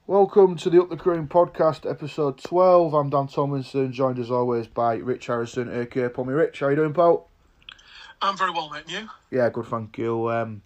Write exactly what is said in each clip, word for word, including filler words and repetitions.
Welcome to the Up the Cream podcast, episode twelve. I'm Dan Tomlinson, joined as always by Rich Harrison, aka Pommy. Rich, how you doing, pal? I'm very well, mate. And you? Yeah, good, thank you. Um,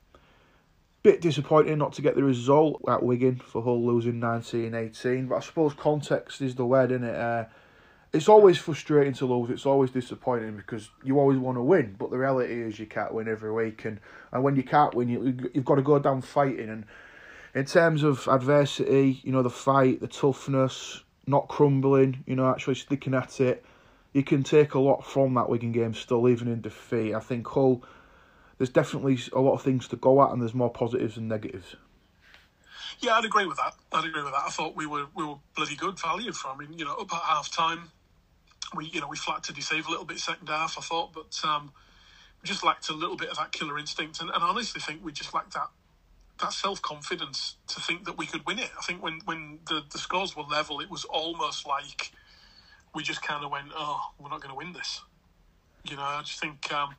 bit disappointing not to get the result at Wigan for Hull losing nineteen eighteen, but I suppose context is the word, isn't it? Uh, it's always frustrating to lose, it's always disappointing because you always want to win, but the reality is you can't win every week, and, and when you can't win, you, you've got to go down fighting. And in terms of adversity, you know, the fight, the toughness, not crumbling, you know, actually sticking at it, you can take a lot from that Wigan game still, even in defeat. I think Hull, there's definitely a lot of things to go at, and there's more positives than negatives. Yeah, I'd agree with that. I'd agree with that. I thought we were we were bloody good value from. I mean, you know, up at half time, we you know we flat to deceive a little bit second half, I thought, but um, we just lacked a little bit of that killer instinct, and, and I honestly think we just lacked that. that self-confidence to think that we could win it. I think when, when the, the scores were level, it was almost like we just kind of went, oh, we're not going to win this. You know, I just think um,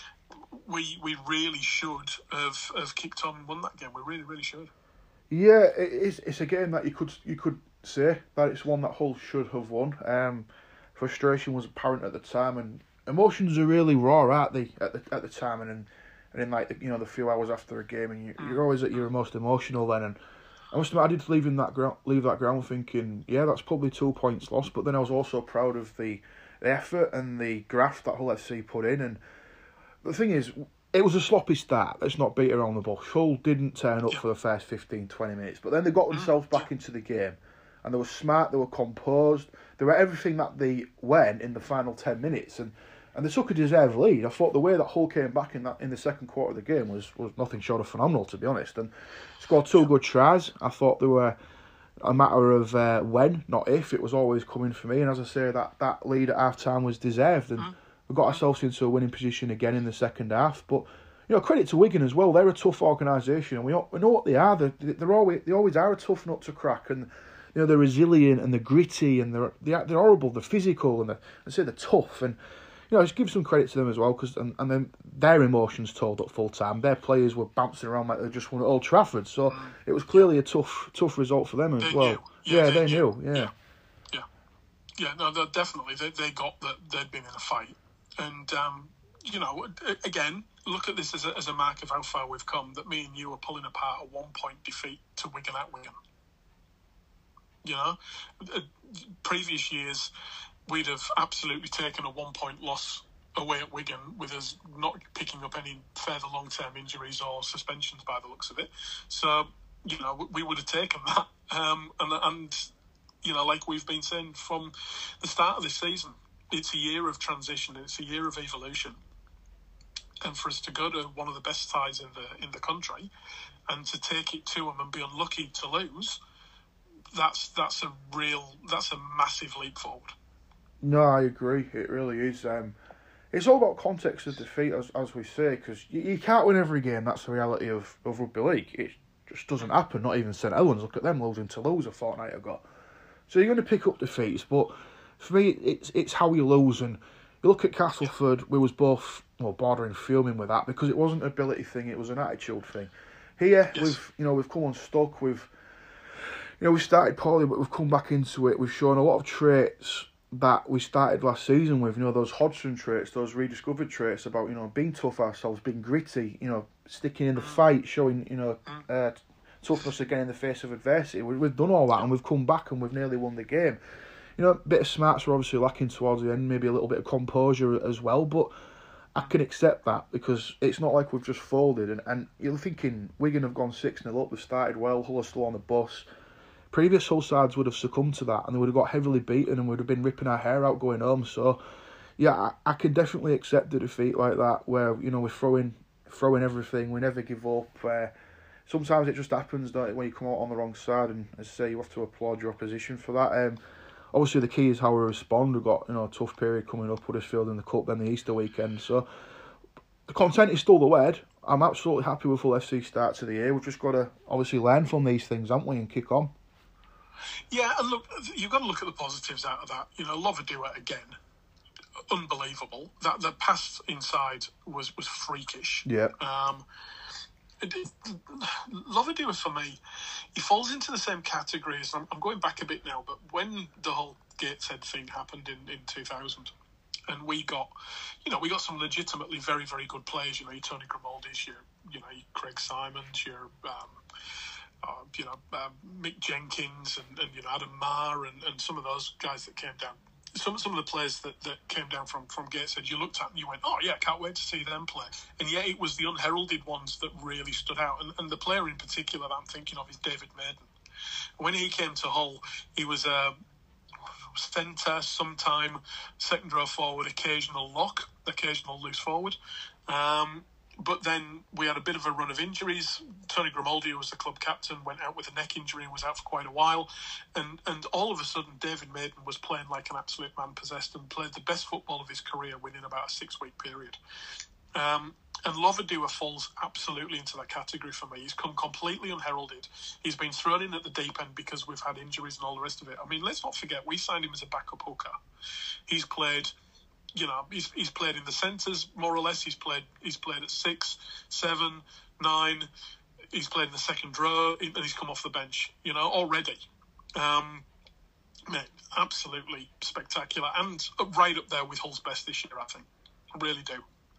we we really should have, have kicked on and won that game. We really, really should. Yeah, it is, it's a game that you could you could say that it's one that Hull should have won. Um, frustration was apparent at the time, and emotions are really raw, aren't they, at the, at the time, and, and And in like the, you know the few hours after a game, and you, you're always at your most emotional then. And I must admit, I did leave in that ground, leave that ground thinking, yeah, that's probably two points lost. But then I was also proud of the, the effort and the graft that Hull F C put in. And the thing is, it was a sloppy start. Let's not beat around the bush. Hull didn't turn up yeah. for the first fifteen, twenty minutes, but then they got themselves back into the game, and they were smart. They were composed. They were everything that they went in the final ten minutes, and. And they took a deserved lead. I thought the way that Hull came back in that in the second quarter of the game was, was nothing short of phenomenal, to be honest. And scored two good tries. I thought they were a matter of uh, when, not if. It was always coming for me. And as I say, that, that lead at half time was deserved. And mm. we got ourselves into a winning position again in the second half. But you know, credit to Wigan as well. They're a tough organisation, and we we know what they are. They're, they're always they always are a tough nut to crack. And you know, they're resilient and they're gritty and they're they're, they're horrible. They're physical and they're, I say they're tough. And you know, just give some credit to them as well, because and, and then their emotions told up full time. Their players were bouncing around like they just won at Old Trafford, so mm. it was clearly a tough, tough result for them as they well. Knew. Yeah, yeah, they, they knew. knew. Yeah, yeah, yeah. No, definitely. They they got that they'd been in a fight, and um, you know, again, look at this as a, as a mark of how far we've come. That me and you are pulling apart a one point defeat to Wigan at Wigan. You know, previous years we'd have absolutely taken a one point loss away at Wigan with us not picking up any further long-term injuries or suspensions by the looks of it. So, you know, we would have taken that. Um, and, and, you know, like we've been saying from the start of this season, it's a year of transition. It's a year of evolution. And for us to go to one of the best sides in the in the country and to take it to them and be unlucky to lose, that's that's a real, that's a massive leap forward. No, I agree. It really is. Um, It's all about context of defeat, as as we say, because you, you can't win every game. That's the reality of, of rugby league. It just doesn't happen. Not even St Helens. Look at them losing to Toulouse a fortnight ago. So you're going to pick up defeats, but for me, it's it's how you lose. And you look at Castleford, we was both well bordering fuming with that because it wasn't an ability thing; it was an attitude thing. Here, yes. we've you know we've come unstuck. We've you know we started poorly, but we've come back into it. We've shown a lot of traits that we started last season with, you know, those Hodgson traits, those rediscovered traits about, you know, being tough ourselves, being gritty, you know, sticking in the fight, showing, you know, uh, toughness again in the face of adversity. We, we've done all that and we've come back and we've nearly won the game. You know, a bit of smarts were obviously lacking towards the end, maybe a little bit of composure as well, but I can accept that because it's not like we've just folded. And, and you're thinking, Wigan have gone six nil up, they've started well, Hull are still on the bus. Previous Hull sides would have succumbed to that and they would have got heavily beaten and would have been ripping our hair out going home. So, yeah, I, I can definitely accept a defeat like that where, you know, we're throwing throwing everything, we never give up. Uh, sometimes it just happens that when you come out on the wrong side, and as I say, you have to applaud your opposition for that. Um, obviously, the key is how we respond. We've got, you know, a tough period coming up, Huddersfield in the Cup, then the Easter weekend. So, the content is still the word. I'm absolutely happy with Hull F C start to the year. We've just got to obviously learn from these things, haven't we, and kick on. Yeah, and look, you've got to look at the positives out of that. You know, Loverduet again, unbelievable. That the pass inside was was freakish. Yeah. Um, Loverdew for me, he falls into the same category as, I'm, I'm going back a bit now, but when the whole Gateshead thing happened in, in two thousand, and we got, you know, we got some legitimately very, very good players, you know, your Tony Grimaldis, your, you know, your Craig Simons, your, um, uh, you know, um, Mick Jenkins and, and, you know, Adam Marr and, and some of those guys that came down. Some some of the players that, that came down from, from Gateshead, you looked at and you went, oh, yeah, can't wait to see them play. And yet it was the unheralded ones that really stood out. And, and the player in particular that I'm thinking of is David Maiden. When he came to Hull, he was a centre, sometime second row forward, occasional lock, occasional loose forward. Um, but then we had a bit of a run of injuries. Tony Grimaldi, who was the club captain, went out with a neck injury and was out for quite a while. And and all of a sudden, David Maiden was playing like an absolute man possessed and played the best football of his career within about a six-week period. Um, and Loverdew falls absolutely into that category for me. He's come completely unheralded. He's been thrown in at the deep end because we've had injuries and all the rest of it. I mean, let's not forget, we signed him as a backup hooker. He's played... You know, he's he's played in the centres more or less. He's played he's played at six, seven, nine. He's played in the second row, and he's come off the bench. You know, already, um, man, absolutely spectacular, and right up there with Hull's best this year. I think, I really do.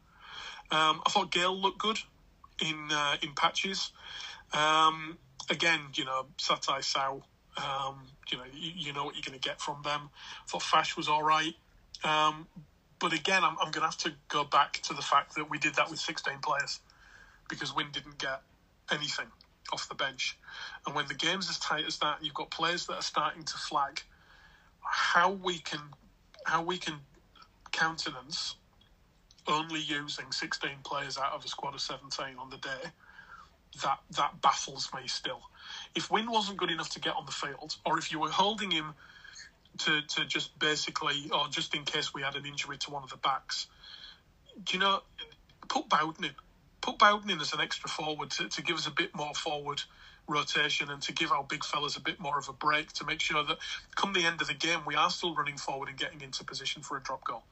Um, I thought Gale looked good in uh, in patches. Um, again, you know, Satai Sau. Um, you know, you, you know what you're going to get from them. I thought Fash was all right. Um, But again, I'm, I'm going to have to go back to the fact that we did that with sixteen players because Wynn didn't get anything off the bench. And when the game's as tight as that, you've got players that are starting to flag. How we can, how we can countenance only using sixteen players out of a squad of seventeen on the day, that that baffles me still. If Wynn wasn't good enough to get on the field, or if you were holding him to, to just basically, or just in case we had an injury to one of the backs, do you know, put Bowden in. Put Bowden in as an extra forward to, to give us a bit more forward rotation and to give our big fellas a bit more of a break to make sure that come the end of the game, we are still running forward and getting into position for a drop goal.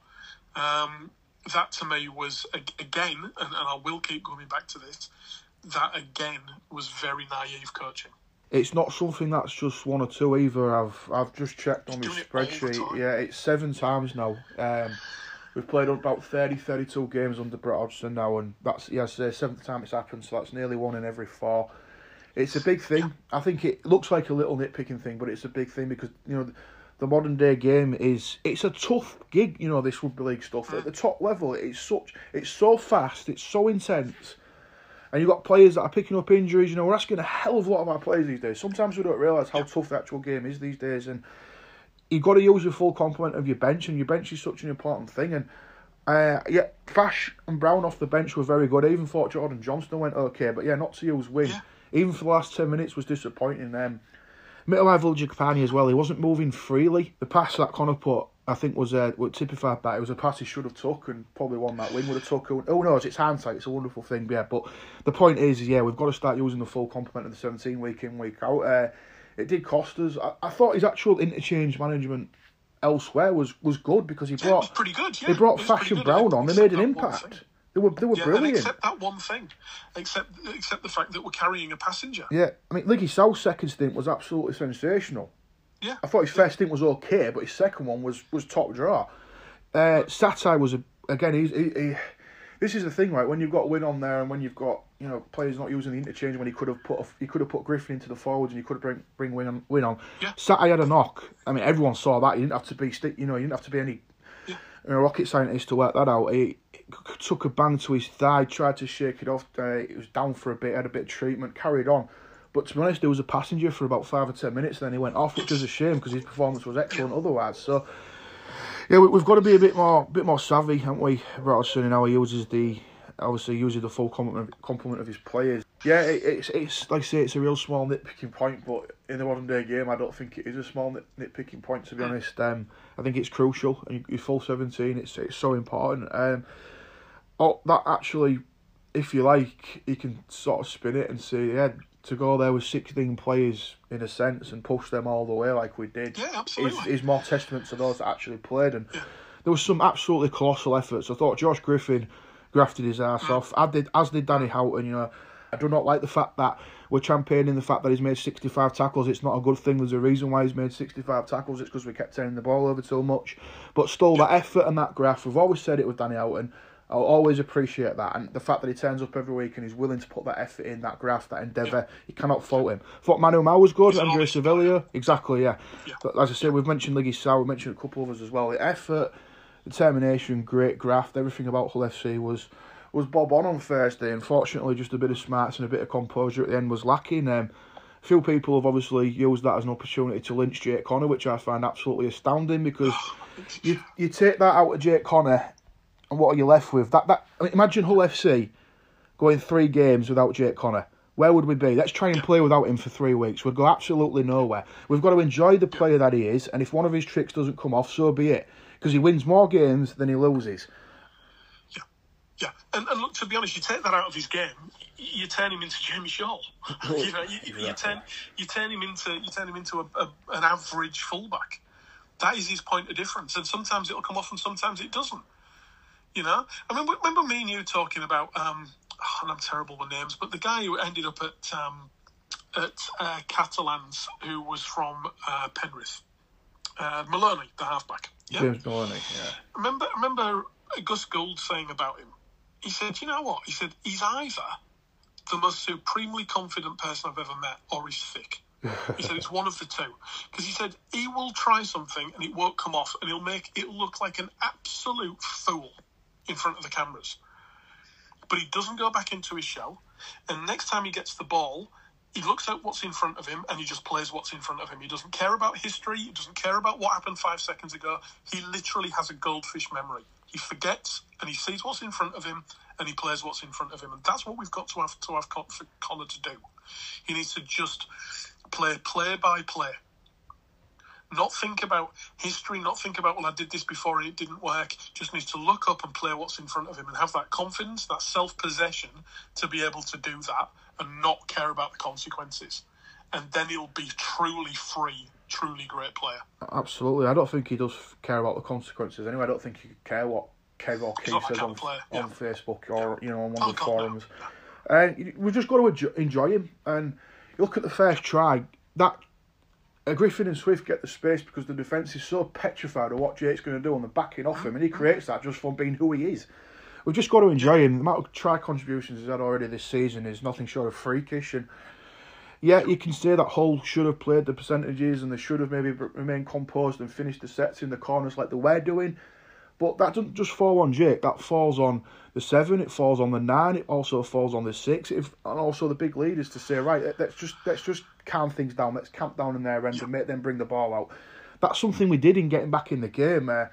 Um, that to me was, again, and, and I will keep going back to this, that again was very naive coaching. It's not something that's just one or two either. I've I've just checked on He's his doing it spreadsheet. all the time. Yeah, it's seven times now. Um, we've played about thirty, thirty-two games under Brett Hodgson now, and that's, yeah, it's the seventh time it's happened, so that's nearly one in every four. It's a big thing. I think it looks like a little nitpicking thing, but it's a big thing because, you know, the modern day game is, it's a tough gig, you know, this rugby league stuff. At the top level, it's such, it's so fast, it's so intense. And you've got players that are picking up injuries. You know, we're asking a hell of a lot of our players these days. Sometimes we don't realise how tough the actual game is these days. And you've got to use your full complement of your bench. And your bench is such an important thing. And, uh, yeah, Fash and Brown off the bench were very good. I even thought Jordan Johnston went okay. But, yeah, not to use Wynn. Yeah. Even for the last ten minutes was disappointing. Um, Middle Viljakapani as well. He wasn't moving freely. The pass that Connor put, I think, was uh, typified by it was a pass he should have took and probably one that Wynn would have took. Who knows? It's hindsight. It's a wonderful thing. Yeah, but the point is, yeah, we've got to start using the full complement of the seventeen week in, week out. Uh, it did cost us. I, I thought his actual interchange management elsewhere was, was good because he brought. Yeah, it was pretty good. Yeah, they brought Fash and Brown on. They made an impact. They were they were yeah, brilliant. Except that one thing, except except the fact that we're carrying a passenger. Yeah, I mean, Liggy South's second stint was absolutely sensational. Yeah, I thought his first stint was okay, but his second one was, was top draw. Uh, Satai was a, again. He's, he, he, this is the thing, right? When you've got Wynn on there, and when you've got, you know, players not using the interchange, when he could have put a, he could have put Griffin into the forwards, and he could have bring bring Wynn on. Wynn on. Yeah. Satai had a knock. I mean, everyone saw that. You didn't have to be, you know, you didn't have to be any yeah. you know, rocket scientist to work that out. He took a bang to his thigh, tried to shake it off. Uh, it was down for a bit, had a bit of treatment, carried on. But to be honest, there was a passenger for about five or ten minutes, then he went off, which is a shame because his performance was excellent otherwise. So, yeah, we, we've got to be a bit more, bit more savvy, haven't we, Robertson, in how he uses the, obviously uses the full complement, complement of his players. Yeah, it, it's it's like I say, it's a real small nitpicking point, but in the modern day game, I don't think it is a small nit, nitpicking point. To be honest, um, I think it's crucial. And your full seventeen, it's it's so important. Um, oh, that actually, if you like, you can sort of spin it and say, yeah, to go there with sixteen players in a sense and push them all the way like we did, yeah, absolutely, is, is more testament to those that actually played. And yeah. there was some absolutely colossal efforts. I thought Josh Griffin grafted his ass mm. off, as did, as did Danny Houghton, you know. I do not like the fact that we're championing the fact that he's made sixty-five tackles. It's not a good thing. There's a reason why he's made sixty-five tackles. It's because we kept turning the ball over too much. But still, that effort and that graft, we've always said it with Danny Houghton. I'll always appreciate that. And the fact that he turns up every week and he's willing to put that effort in, that graft, that endeavour, yeah. you cannot fault him. Thought Manu Mao was good, Andrea Sevilla. Exactly, yeah. yeah. But as I said, we've mentioned Liggy Sow, we've mentioned a couple of others as well. The effort, determination, great graft, everything about Hull F C was was bob on on Thursday. Unfortunately, just a bit of smarts and a bit of composure at the end was lacking. Um, a few people have obviously used that as an opportunity to lynch Jake Connor, which I find absolutely astounding, because you you take that out of Jake Connor, and what are you left with? That that I mean, imagine Hull F C going three games without Jake Connor. Where would we be? Let's try and play without him for three weeks. We'd go absolutely nowhere. We've got to enjoy the player that he is, and if one of his tricks doesn't come off, so be it. Because he wins more games than he loses. Yeah, yeah. And, and look, to be honest, you take that out of his game, you turn him into Jamie Shaw. you know, you, you, you turn you turn him into you turn him into a, a, an average fullback. That is his point of difference, and sometimes it'll come off, and sometimes it doesn't. You know, I mean, remember me and you talking about, um, oh, and I'm terrible with names, but the guy who ended up at um, at uh, Catalans, who was from uh, Penrith, uh, Maloney, the halfback. Yeah? James Maloney, yeah. Remember, remember Gus Gould saying about him? He said, you know what? He said, he's either the most supremely confident person I've ever met, or he's thick. He said it's one of the two. Because he said he will try something and it won't come off, and he'll make it look like an absolute fool in front of the cameras. But he doesn't go back into his shell, and next time he gets the ball, he looks at what's in front of him and he just plays what's in front of him. He doesn't care about history. He doesn't care about what happened five seconds ago. He literally has a goldfish memory. He forgets and he sees what's in front of him and he plays what's in front of him. And that's what we've got to have to have for Connor to do. He needs to just play play by play. Not think about history, not think about, well, I did this before and it didn't work. Just needs to look up and play what's in front of him and have that confidence, that self-possession to be able to do that and not care about the consequences. And then he'll be truly free, truly great player. Absolutely. I don't think he does care about the consequences anyway. I don't think he could care what Kev or Keith says on, yeah. on Facebook or yeah. you know on one oh, of the God, forums. No. Uh, we've just got to enjoy him. And you look at the first try, that Uh, Griffin and Swift get the space because the defence is so petrified of what Jake's going to do, and they're backing off him, and he creates that just from being who he is. We've just got to enjoy him. The amount of try contributions he's had already this season is nothing short of freakish. And yeah, you can say that Hull should have played the percentages and they should have maybe remained composed and finished the sets in the corners like they were doing. But that doesn't just fall on Jake. That falls on the seven. It falls on the nine. It also falls on the six. It, and also the big leaders to say, right, let's just let's just calm things down. Let's camp down in their end and make them bring the ball out. That's something we did in getting back in the game. Uh,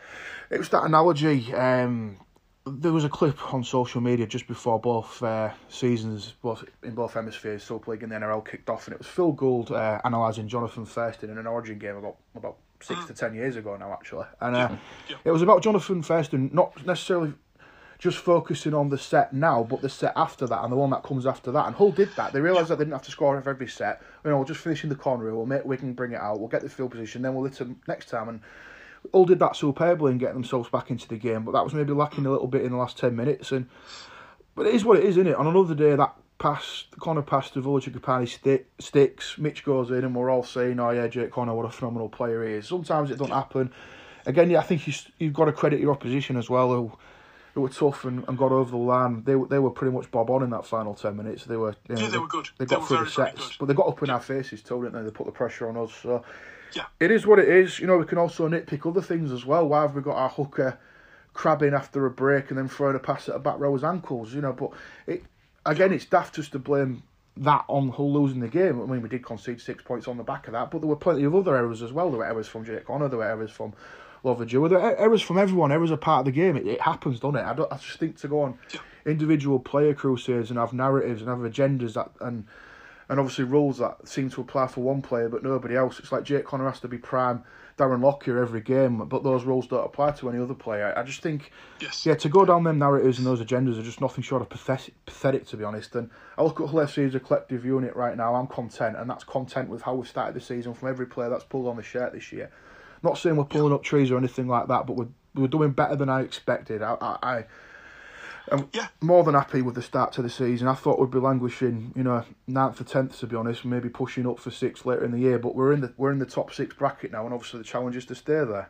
it was that analogy. Um, there was a clip on social media just before both uh, seasons, both in both hemispheres, Super League and the N R L kicked off, and it was Phil Gould uh, analysing Jonathan Thurston in an Origin game about about. Six to ten years ago now, actually. And uh, yeah. Yeah. It was about Jonathan Thurston not necessarily just focusing on the set now, but the set after that and the one that comes after that. And Hull did that. They realised yeah. that they didn't have to score off every set. You know, we'll just finish in the corner, we'll make Wigan bring it out, we'll get the field position, then we'll hit them next time. And Hull did that superbly in getting themselves back into the game, but that was maybe lacking a little bit in the last ten minutes. And But it is what it is, isn't it? On another day, that pass, the corner pass to Village Kapani stick, sticks, Mitch goes in and we're all saying, oh yeah, Jake Connor, what a phenomenal player he is. Sometimes it doesn't happen. Again, yeah, I think you, you've got to credit your opposition as well, who, who were tough and, and got over the line. They they were pretty much bob on in that final ten minutes. They were, you know, yeah, they were good. They got they through very, the sets, but they got up in yeah. our faces too, didn't they? They put the pressure on us. So yeah. it is what it is. You know, we can also nitpick other things as well. Why have we got our hooker crabbing after a break and then throwing a pass at a back row's ankles? You know, but it. Again, it's daft just to blame that on Hull losing the game. I mean, we did concede six points on the back of that, but there were plenty of other errors as well. There were errors from Jake Connor, there were errors from Lovejoy, there were errors from everyone. Errors are part of the game. It, it happens, doesn't it? I, don't, I just think to go on individual player crusades and have narratives and have agendas that and and obviously rules that seem to apply for one player but nobody else. It's like Jake Connor has to be prime Darren Lockyer every game, but those rules don't apply to any other player. I just think, yes. yeah, to go down them narratives and those agendas are just nothing short of pathetic, pathetic to be honest. And I look at Hull F C as a collective unit right now. I'm content, and that's content with how we've started the season from every player that's pulled on the shirt this year. Not saying we're pulling up trees or anything like that, but we're we're doing better than I expected. I I I'm yeah. more than happy with the start to the season. I thought we'd be languishing, you know, ninth or tenth to be honest, maybe pushing up for sixth later in the year. But we're in the we're in the top six bracket now, and obviously the challenge is to stay there.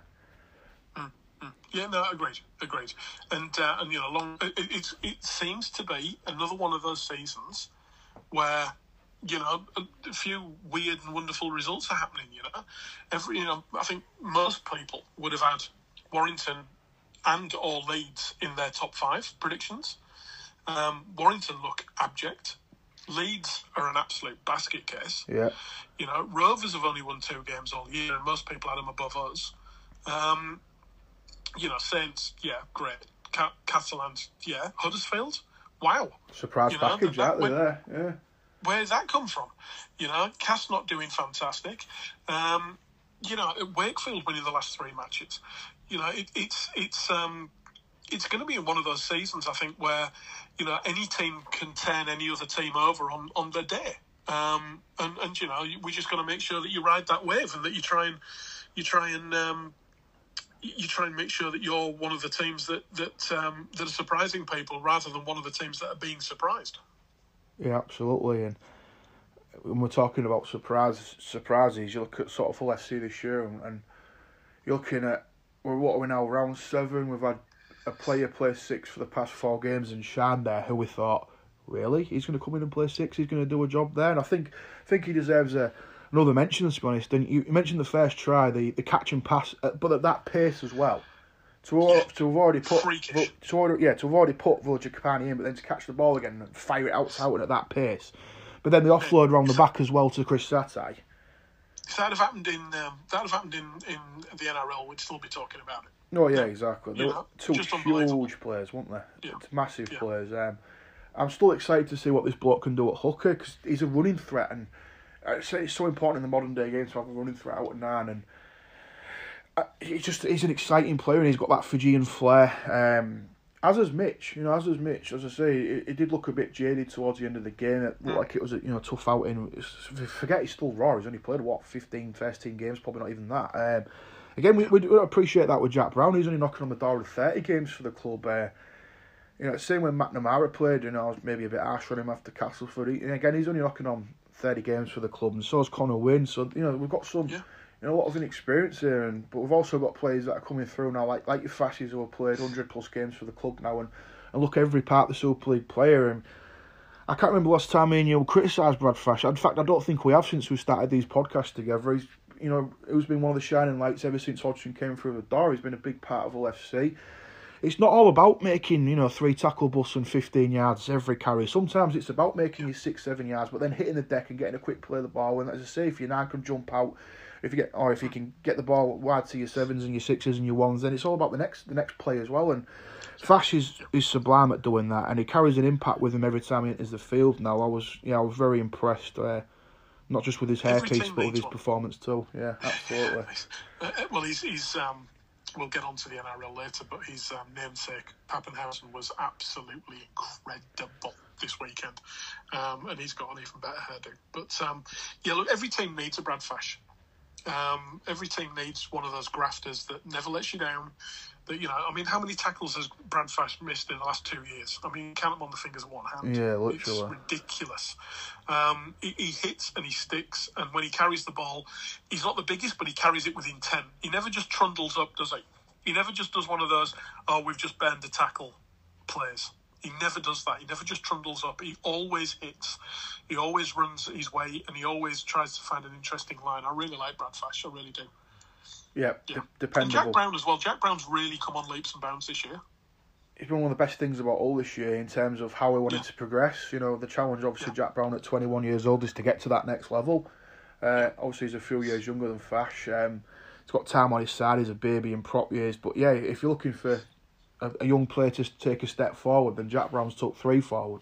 Mm, mm. Yeah, no, agreed, agreed. And uh, and you know, long it, it it seems to be another one of those seasons where, you know, a few weird and wonderful results are happening. You know, every you know, I think most people would have had Warrington and or Leeds in their top five predictions. Um, Warrington look abject. Leeds are an absolute basket case. Yeah. You know, Rovers have only won two games all year, and most people had them above us. Um, you know, Saints, yeah, great. Ca- Catalans, yeah. Huddersfield, wow. Surprise you know, package that, out where, there, yeah. Where did that come from? You know, Cass not doing fantastic. Um, you know, Wakefield winning the last three matches. You know, it, it's it's um, it's going to be one of those seasons, I think, where, you know, any team can turn any other team over on, on their day. Um, and, and, you know, we're just going to make sure that you ride that wave and that you try and, you try and, um, you try and make sure that you're one of the teams that, that, um, that are surprising people rather than one of the teams that are being surprised. Yeah, absolutely. And when we're talking about surprise, surprises, you look at sort of Hull F C this year and, and you're looking at, we're what are we now, round seven? We've had a player play six for the past four games in Shan there, who we thought, really? He's going to come in and play six? He's going to do a job there? And I think think he deserves a, another mention, to be honest. And you, you mentioned the first try, the, the catch and pass, uh, but at that pace as well. To, Yeah. to have already put, Freakish. to already, yeah, to have already put Village Capani in, but then to catch the ball again and fire it out out at that pace. But then the offload around the back as well to Chris Satai. If that have happened in um, that have happened in, in the N R L, we'd still be talking about it. Oh yeah, exactly. They You were know, two just unbelievable. huge players, weren't they? Yeah. It's massive Yeah. players. Um, I'm still excited to see what this bloke can do at hooker, because he's a running threat, and it's, it's so important in the modern day game to have a running threat out at nine. And uh, he's just he's an exciting player, and he's got that Fijian flair. Um, as is Mitch, you know, as is Mitch. As I say, he, he did look a bit jaded towards the end of the game. It looked like it was a you know tough outing. It's, forget he's still raw. He's only played what fifteen first team games, probably not even that. Um, again, we we do appreciate that with Jack Brown. He's only knocking on the door of thirty games for the club. Uh, you know, same when McNamara played. You know, I was maybe a bit harsh on him after Castleford. He, and again, he's only knocking on thirty games for the club, and so is Connor Wynn. So you know, we've got some. Yeah. You know, a lot of inexperience here, and but we've also got players that are coming through now, like like your Fashies, who have played one hundred plus games for the club now, and, and look every part of the Super League player. And I can't remember last time me and you criticised Brad Fash. In fact, I don't think we have since we started these podcasts together. He's, you know, who's been one of the shining lights ever since Hodgson came through the door. He's been a big part of Hull F C. It's not all about making, you know, three tackle busts and fifteen yards every carry. Sometimes it's about making your six, seven yards, but then hitting the deck and getting a quick play of the ball. And as I say, if your nine can jump out, if you get, or if you can get the ball wide to your sevens and your sixes and your ones, then it's all about the next the next play as well. And Fash is, is sublime at doing that, and he carries an impact with him every time he enters the field. Now, I was, yeah, I was very impressed. Uh, not just with his hairpiece, but with his one. performance too. Yeah, absolutely. Uh, well, he's he's. Um, we'll get on to the N R L later, but his um, namesake Pappenhausen was absolutely incredible this weekend, um, and he's got an even better hairdo. But um, yeah, look, every team needs a Brad Fash. Um, every team needs one of those grafters that never lets you down. That, you know, I mean, how many tackles has Brad Fash missed in the last two years? I mean, count them on the fingers of one hand. Yeah, literally. It's ridiculous. Um, he, he hits and he sticks, and when he carries the ball, he's not the biggest, but he carries it with intent. He never just trundles up, does he? He never just does one of those, oh, we've just burned a tackle plays. He never does that. He never just trundles up. He always hits. He always runs his way, and he always tries to find an interesting line. I really like Brad Fash. I really do. Yeah, yeah. D- dependable. And Jack Brown as well. Jack Brown's really come on leaps and bounds this year. It's been one of the best things about all this year in terms of how we wanted yeah. to progress. You know, the challenge, obviously, yeah. Jack Brown at twenty-one years old is to get to that next level. Uh, obviously, he's a few years younger than Fash. Um, he's got time on his side. He's a baby in prop years. But yeah, if you're looking for a, a young player to take a step forward, then Jack Brown's took three forward.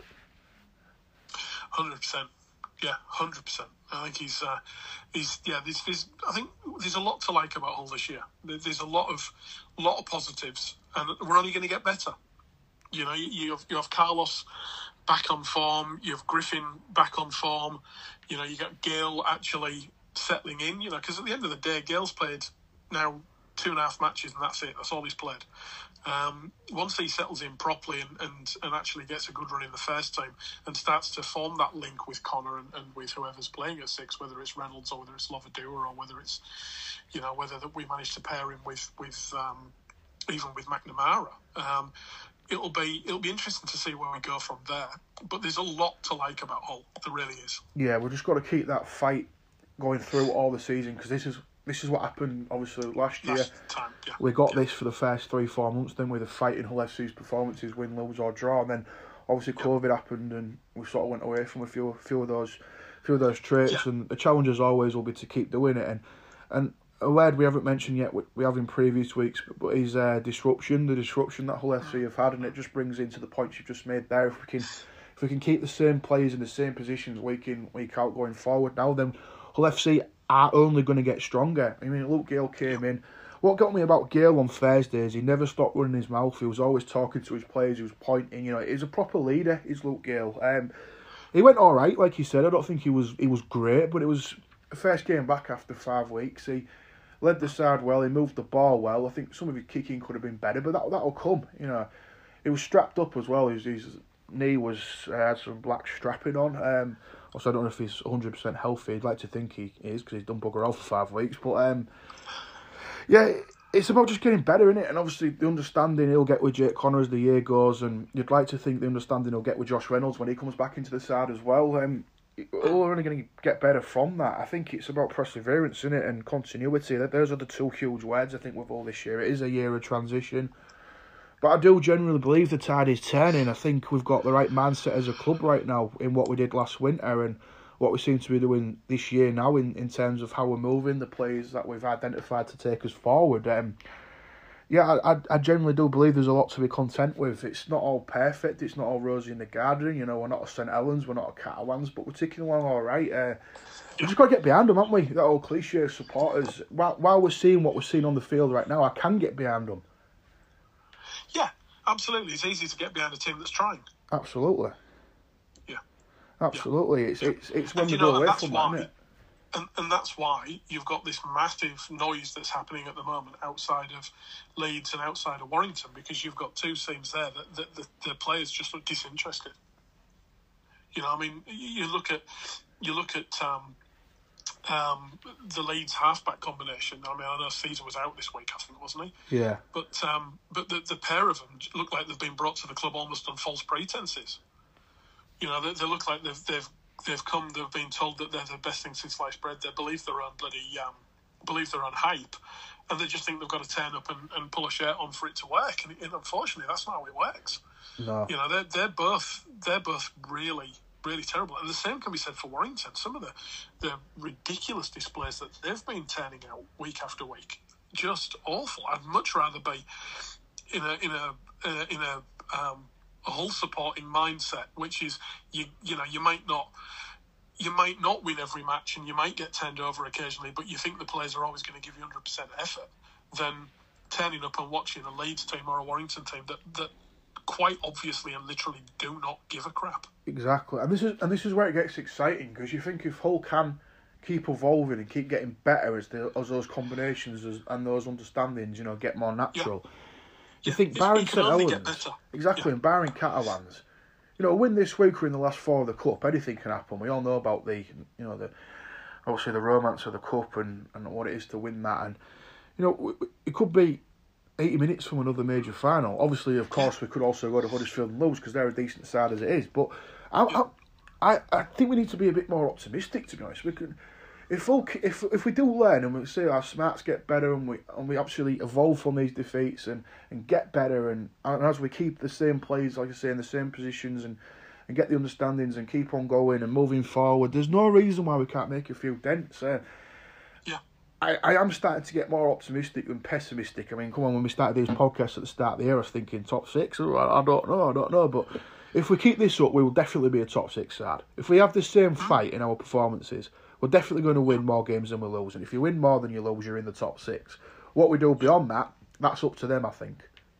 one hundred percent. Yeah, one hundred percent. I think he's, uh, he's yeah. There's, there's, I think there's a lot to like about Hull this year. There's a lot of, lot of positives, and we're only going to get better. You know, you have, you have Carlos back on form. You have Griffin back on form. You know, you got Gale actually settling in. You know, because at the end of the day, Gale's played now two and a half matches, and that's it. That's all he's played. Um, once he settles in properly and, and, and actually gets a good run in the first team and starts to form that link with Connor and, and with whoever's playing at six, whether it's Reynolds or whether it's Lovadua or whether it's, you know, whether that we manage to pair him with with um, even with McNamara. Um, it'll be it'll be interesting to see where we go from there. But there's a lot to like about Hull. There really is. Yeah, we've just got to keep that fight going through all the season, because this is this is what happened obviously last year. Last time, yeah. We got yeah. this for the first three four months, then with the fight in Hull F C's performances, win, lose or draw, and then obviously COVID yeah. happened, and we sort of went away from a few few of those few of those traits. Yeah. And the challenge as always will be to keep doing it. And and a word we haven't mentioned yet, we have in previous weeks, but is uh, disruption. The disruption that Hull F C have had, and it just brings into the points you've just made there. If we can if we can keep the same players in the same positions week in week out going forward, now then Hull F C are only going to get stronger. I mean, Luke Gale came in. What got me about Gale on Thursday is he never stopped running his mouth. He was always talking to his players. He was pointing. You know, he's a proper leader. Is Luke Gale. Um, he went all right, like you said. I don't think he was he was great, but it was the first game back after five weeks. He led the side well. He moved the ball well. I think some of his kicking could have been better, but that that'll come. You know, he was strapped up as well. His, his knee was uh, had some black strapping on. Um, Also, I don't know if he's one hundred percent healthy. I'd like to think he is, because he's done bugger all for five weeks. But, um, yeah, it's about just getting better, innit? And obviously the understanding he'll get with Jake Connor as the year goes, and you'd like to think the understanding he'll get with Josh Reynolds when he comes back into the side as well. Um, we're only going to get better from that. I think it's about perseverance, innit, and continuity. Those are the two huge words, I think, with all this year. It is a year of transition. But I do genuinely believe the tide is turning. I think we've got the right mindset as a club right now in what we did last winter and what we seem to be doing this year now in, in terms of how we're moving, the players that we've identified to take us forward. Um, yeah, I, I genuinely do believe there's a lot to be content with. It's not all perfect. It's not all rosy in the garden. You know, we're not a St Helens, we're not a Catalans, but we're ticking along all right. Uh, we've just got to get behind them, haven't we? That old cliche of supporters. While, while we're seeing what we're seeing on the field right now, I can get behind them. Yeah, absolutely. It's easy to get behind a team that's trying. Absolutely. Yeah. Absolutely. Yeah. It's it's it's when and we know, go away that's from why, that, isn't it? And, and that's why you've got this massive noise that's happening at the moment outside of Leeds and outside of Warrington, because you've got two teams there that, that, that the players just look disinterested. You know, I mean, you look at you look at um, um, the Leeds halfback combination. I mean, I know Caesar was out this week, I think, wasn't he? Yeah. But um, but the, the pair of them look like they've been brought to the club almost on false pretenses. You know, they, they look like they've they've they've come. They've been told that they're the best thing since sliced bread. They believe their own bloody um, believe their own hype, and they just think they've got to turn up and, and pull a shirt on for it to work. And, and unfortunately, that's not how it works. No. You know, they're they're both they're both really. really terrible. And the same can be said for Warrington. Some of the, the ridiculous displays that they've been turning out week after week, just awful. I'd much rather be in a in a uh, in a um, a Hull supporting mindset, which is you you know you might not you might not win every match and you might get turned over occasionally, but you think the players are always going to give you one hundred percent effort. Then turning up and watching a Leeds team or a Warrington team that that quite obviously and literally do not give a crap. Exactly, and this is and this is where it gets exciting, because you think if Hull can keep evolving and keep getting better as the as those combinations as, and those understandings, you know, get more natural. Yeah. You yeah. think barring St Helens, exactly, yeah. and barring Catalans, you know, win this week or in the last four of the cup, anything can happen. We all know about the, you know, the obviously the romance of the cup and, and what it is to win that, and you know, it could be eighty minutes from another major final. Obviously, of course, we could also go to Huddersfield and lose because they're a decent side as it is. But I, I, I think we need to be a bit more optimistic. To be honest, we could, if we'll, if if we do learn and we see our smarts get better and we and we actually evolve from these defeats and, and get better and, and as we keep the same players, like I say, in the same positions and, and get the understandings and keep on going and moving forward, there's no reason why we can't make a few dents. Uh, I, I am starting to get more optimistic than pessimistic. I mean, come on, when we started these podcasts at the start of the year, I was thinking top six. I, I don't know, I don't know. But if we keep this up, we will definitely be a top six side. If we have the same fight in our performances, we're definitely going to win more games than we lose. And if you win more than you lose, you're in the top six. What we do beyond that, that's up to them, I think.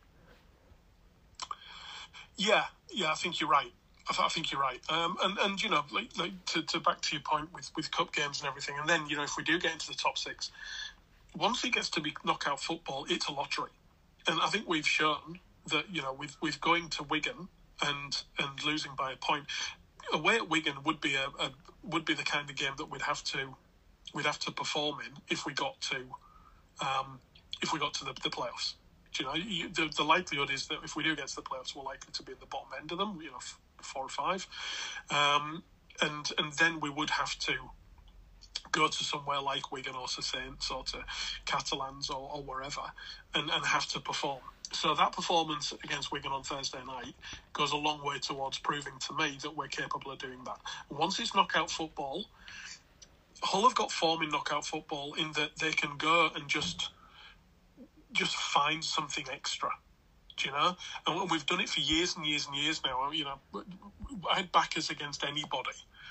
Yeah, yeah, I think you're right. I think you're right, um, and and you know, like, like to, to back to your point with, with cup games and everything, and then you know, if we do get into the top six, once it gets to be knockout football, it's a lottery. and I think we've shown that, you know, with with going to Wigan and and losing by a point away at Wigan would be a, a would be the kind of game that we'd have to we'd have to perform in if we got to um, if we got to the, the playoffs. Do you know, you, the, the likelihood is that if we do get to the playoffs, we're likely to be at the bottom end of them. You know, f- four or five, um, and and then we would have to go to somewhere like Wigan or Saints or to Catalans or, or wherever and, and have to perform. So that performance against Wigan on Thursday night goes a long way towards proving to me that we're capable of doing that. Once it's knockout football, Hull have got form in knockout football in that they can go and just just find something extra. Do you know? And we've done it for years and years and years now. You know, I had backers against anybody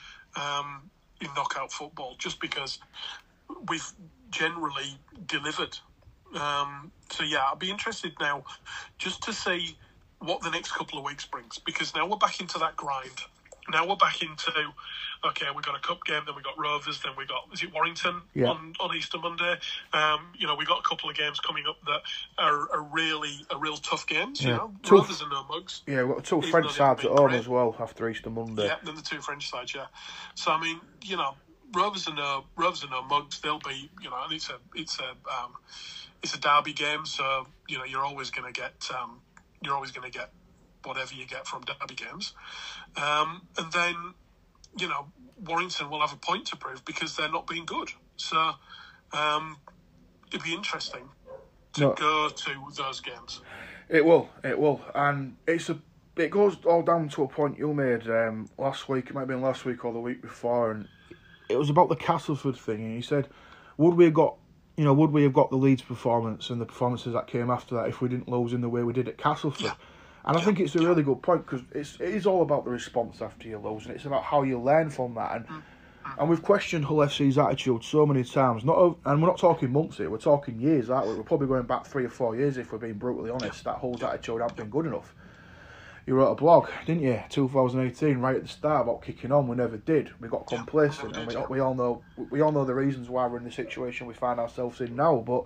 um, in knockout football just because we've generally delivered. Um, so yeah, I'll be interested now just to see what the next couple of weeks brings, because now we're back into that grind. Now we're back into, okay, we got a cup game, then we got Rovers, then we got, is it Warrington yeah. on, on Easter Monday? Um, you know, we got a couple of games coming up that are, are really, are real tough games, yeah. you know. Two, Rovers are no mugs. Yeah, we've got two French sides at home as well after Easter Monday. Yeah, then the two French sides, yeah. So, I mean, you know, Rovers are no, Rovers are no mugs. They'll be, you know, and it's a, it's a, um, it's a derby game, so, you know, you're always going to get, um, you're always going to get whatever you get from derby games. Um, and then, you know, Warrington will have a point to prove because they're not being good. So um, it'd be interesting to no. go to those games. It will, it will. And it's a, it goes all down to a point you made um, last week. It might have been last week or the week before. And it was about the Castleford thing. And you said, would we have got, you know, would we have got the Leeds performance and the performances that came after that if we didn't lose in the way we did at Castleford? Yeah. And I think it's a really good point because it's it is all about the response after you lose, and it's about how you learn from that. And and we've questioned Hull F C's attitude so many times. Not and we're not talking months here; we're talking years. Aren't we? We're probably going back three or four years if we're being brutally honest. That Hull's attitude hasn't been good enough. You wrote a blog, didn't you? twenty eighteen, right at the start, about kicking on. We never did. We got complacent, and we we all know we all know the reasons why we're in the situation we find ourselves in now. But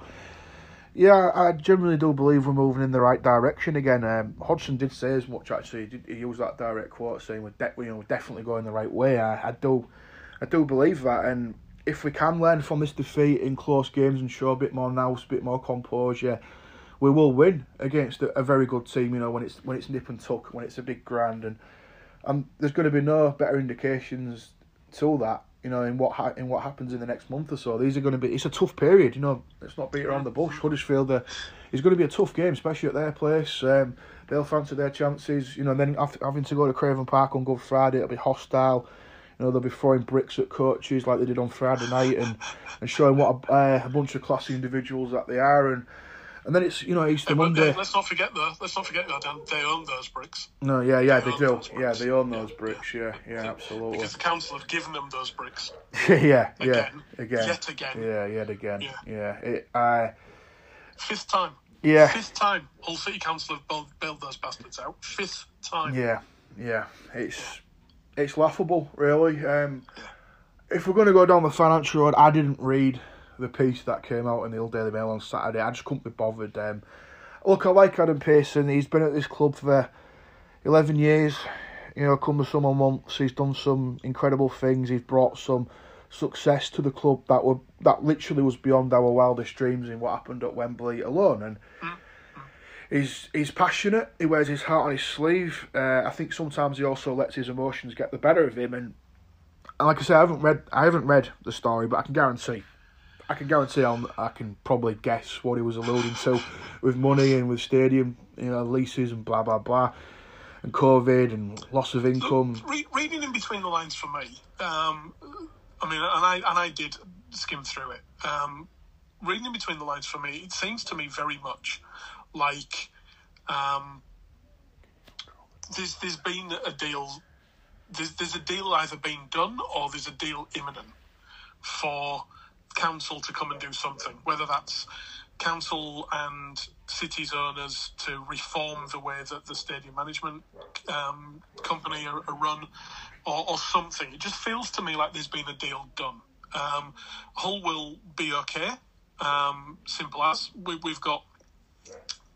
yeah, I generally do believe we're moving in the right direction again. Um, Hodgson did say as much, actually. He, did, he used that direct quote saying we're, de- you know, we're definitely going the right way. I, I do I do believe that. And if we can learn from this defeat in close games and show a bit more nous, a bit more composure, we will win against a, a very good team, you know, when it's when it's nip and tuck, when it's a big grand. And um, there's going to be no better indications to that, you know, in what ha- in what happens in the next month or so. These are going to be, it's a tough period, you know, let's not beat around the bush. Huddersfield uh, is going to be a tough game, especially at their place. Um, they'll fancy their chances, you know, and then after having to go to Craven Park on Good Friday, it'll be hostile. You know, they'll be throwing bricks at coaches like they did on Friday night and, and showing what a, uh, a bunch of classy individuals that they are. And And then it's, you know, Easter yeah, Monday. They, let's not forget though. Let's not forget though, Dan. They own those bricks. No, yeah, yeah, they, they do. Yeah, bricks. they own those yeah, bricks. Yeah, yeah, yeah, absolutely. Because the council have given them those bricks. yeah, again, yeah, again, yet again. Yeah, yet again. Yeah, yeah. It, uh, Fifth time. Yeah. Fifth time. Hull City Council have bailed, bailed those bastards out. Fifth time. Yeah, yeah. It's yeah. it's laughable, really. Um, yeah. If we're going to go down the financial road, I didn't read the piece that came out in the Hull Daily Mail on Saturday. I just couldn't be bothered. Um, look, I like Adam Pearson. He's been at this club for eleven years. You know, come the summer months, he's done some incredible things. He's brought some success to the club that were that literally was beyond our wildest dreams in what happened at Wembley alone. And he's he's passionate. He wears his heart on his sleeve. Uh, I think sometimes he also lets his emotions get the better of him. And, and like I say, I haven't read I haven't read the story, but I can guarantee. I can guarantee I'm, I can probably guess what he was alluding to with money and with stadium, you know, leases and blah, blah, blah, and COVID and loss of income. Look, re- reading in between the lines for me, um, I mean, and I and I did skim through it. Um, reading in between the lines for me, it seems to me very much like um, there's there's been a deal. There's there's a deal either being done or there's a deal imminent for council to come and do something, whether that's council and city's owners to reform the way that the stadium management um, company are, are run, or, or something. It just feels to me like there's been a deal done. Um, Hull will be okay. Um, simple as we, we've got,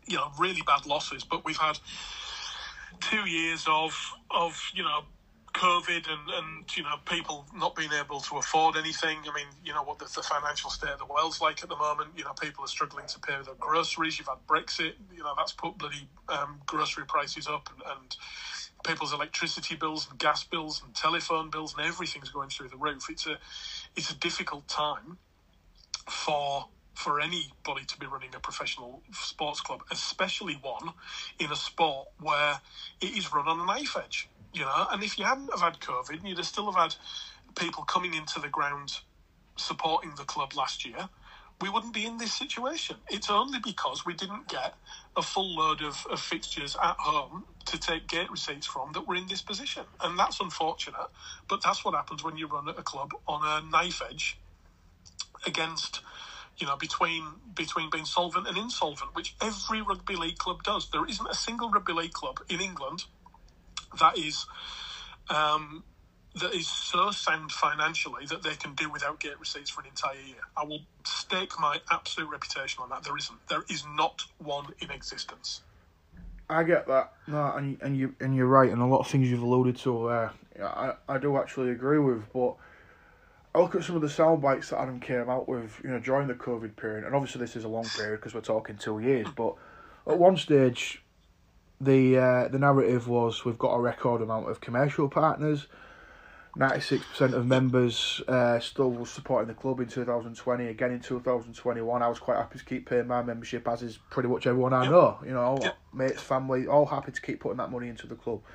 you know, really bad losses, but we've had two years of, of you know, COVID and, and, you know, people not being able to afford anything. I mean, you know, what the, the financial state of the world's like at the moment. You know, people are struggling to pay their groceries. You've had Brexit, you know, that's put bloody um, grocery prices up, and, and people's electricity bills and gas bills and telephone bills and everything's going through the roof. It's a, it's a difficult time for for anybody to be running a professional sports club, especially one in a sport where it is run on a knife edge. You know, and if you hadn't have had COVID, you'd have still have had people coming into the ground supporting the club last year, we wouldn't be in this situation. It's only because we didn't get a full load of, of fixtures at home to take gate receipts from that we're in this position. And that's unfortunate, but that's what happens when you run a club on a knife edge against, you know, between between being solvent and insolvent, which every rugby league club does. There isn't a single rugby league club in England that is um, that is so sound financially that they can do without gate receipts for an entire year. I will stake my absolute reputation on that. There isn't. There is not one in existence. I get that. No, and and you and you're right, and a lot of things you've alluded to there, I I do actually agree with. But I look at some of the sound bites that Adam came out with, you know, during the COVID period, and obviously this is a long period because we're talking two years. But at one stage, The uh, the narrative was we've got a record amount of commercial partners. ninety-six percent of members uh, still supporting the club in two thousand twenty. Again in two thousand twenty-one, I was quite happy to keep paying my membership, as is pretty much everyone I know. You know, Yep. mates, family, all happy to keep putting that money into the club.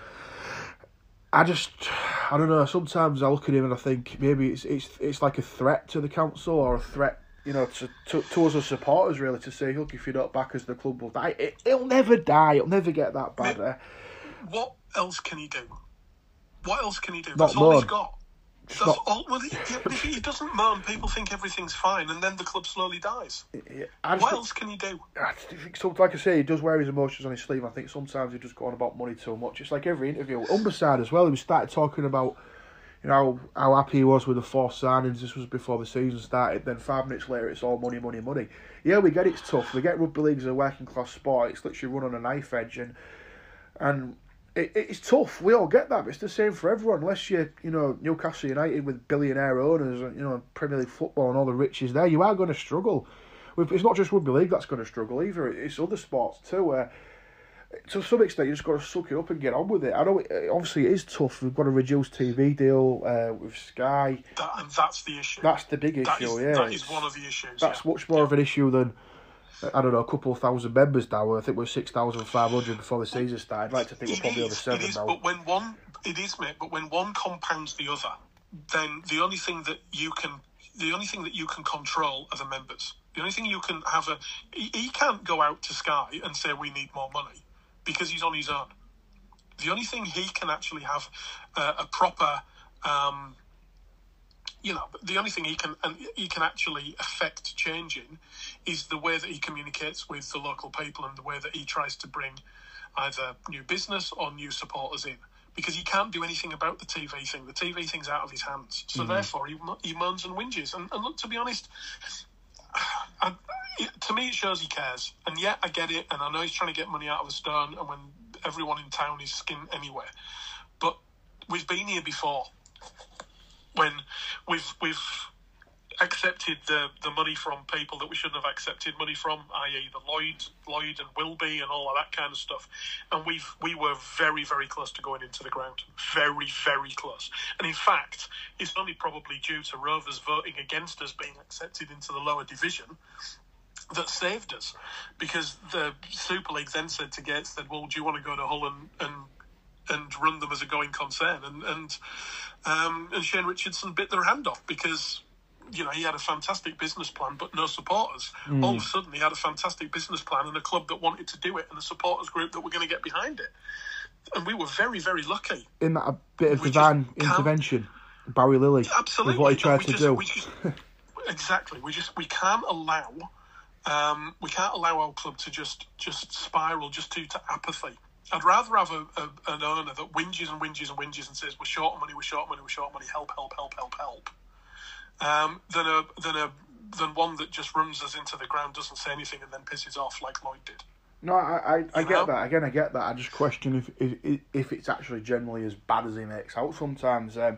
I just, I don't know. Sometimes I look at him and I think maybe it's it's it's like a threat to the council, or a threat, you know, to, to, to us as supporters, really, to say, look, if you don't back us, the club will die. It, it'll never die. It'll never get that bad. I mean, eh? What else can he do? What else can he do? Not That's all moan. he's got. It's That's not- all. Well, he, if he doesn't moan, people think everything's fine, and then the club slowly dies. I just What think- else can he do? I just think, so, like I say, he does wear his emotions on his sleeve. I think sometimes he just go on about money too much. It's like every interview. Umberside as well, he was started talking about, you know, how, how happy he was with the forced signings. This was before the season started. Then five minutes later, it's all money, money, money. Yeah, we get it's tough. We get rugby league as a working class sport. It's literally run on a knife edge, and and it, it's tough. We all get that, but it's the same for everyone. Unless you're, you know, Newcastle United with billionaire owners, and, you know, Premier League football and all the riches there, you are going to struggle. It's not just rugby league that's going to struggle either. It's other sports too, where to some extent you just got to suck it up and get on with it. I know, it, obviously, it is tough. We've got a reduced T V deal uh, with Sky. That, and that's the issue. That's the big That issue, is, yeah. that is one of the issues. That's yeah. much more yeah. of an issue than, I don't know, a couple of thousand members now. I think we're six thousand five hundred before the season started. I'd like to think we're It probably over is, seven it is, now. but when one, it is, mate. But when one compounds the other, then the only thing that you can, the only thing that you can control are the members. The only thing you can have a, he, he can't go out to Sky and say we need more money because he's on his own. The only thing he can actually have uh, a proper, um, you know, the only thing he can and he can actually affect changing is the way that he communicates with the local people and the way that he tries to bring either new business or new supporters in. Because he can't do anything about the T V thing. The T V thing's out of his hands. So mm-hmm. therefore, he, he moans and whinges. And, and look, to be honest, I, it, to me, it shows he cares. And yet, I get it, and I know he's trying to get money out of a stone, and when everyone in town is skint anywhere. But we've been here before, when we've we've accepted the, the money from people that we shouldn't have accepted money from, that is the Lloyd, Lloyd and Wilby and all of that kind of stuff. And we've we were very, very close to going into the ground. Very, very close. And in fact, it's only probably due to Rovers voting against us being accepted into the lower division that saved us. Because the Super League then said to Gates, said, well, do you want to go to Hull and, and and run them as a going concern? And, and, um, and Shane Richardson bit their hand off because, you know, he had a fantastic business plan, but no supporters. Mm. All of a sudden, he had a fantastic business plan and a club that wanted to do it and a supporters group that were going to get behind it. And we were very, very lucky. In that a bit of divine intervention, Barry Lilly, absolutely, with what he tried to just, do. We just, exactly. We just we can't allow um, we can't allow our club to just just spiral just to to apathy. I'd rather have a, a, an owner that whinges and whinges and whinges and says we're short of money, we're short of money, we're short of money, help, help, help, help, help. Um, than a than a than one that just runs us into the ground, doesn't say anything, and then pisses off like Lloyd did. No, I, I, I get know? that. Again, I get that. I just question if if if it's actually generally as bad as he makes out sometimes. Um,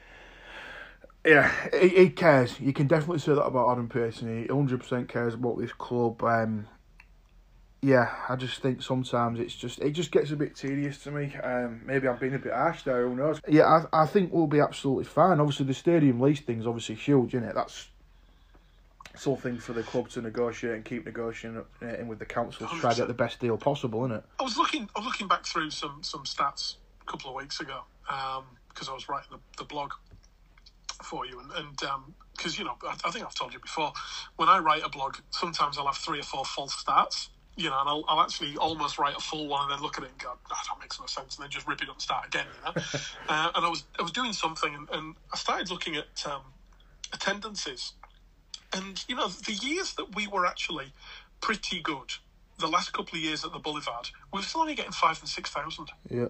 yeah, he, he cares. You can definitely say that about Adam Pearson. He one hundred percent cares about this club. Um, yeah, I just think sometimes it's just it just gets a bit tedious to me. Um, maybe I'm being a bit harsh there. Who knows? Yeah, I I think we'll be absolutely fine. Obviously, the stadium lease thing is obviously huge, isn't it? That's something for the club to negotiate and keep negotiating with the council to try to get the best deal possible, isn't it? I was looking, I was looking back through some, some stats a couple of weeks ago because um, I was writing the, the blog for you, and and because um, you know I, I think I've told you before, when I write a blog, sometimes I'll have three or four false stats, you know, and I'll, I'll actually almost write a full one and then look at it and go, that makes no sense, and then just rip it up and start again, you know. uh, and I was I was doing something, and, and I started looking at um, attendances. And, you know, the years that we were actually pretty good, the last couple of years at the Boulevard, we were still only getting five and six thousand. Yeah.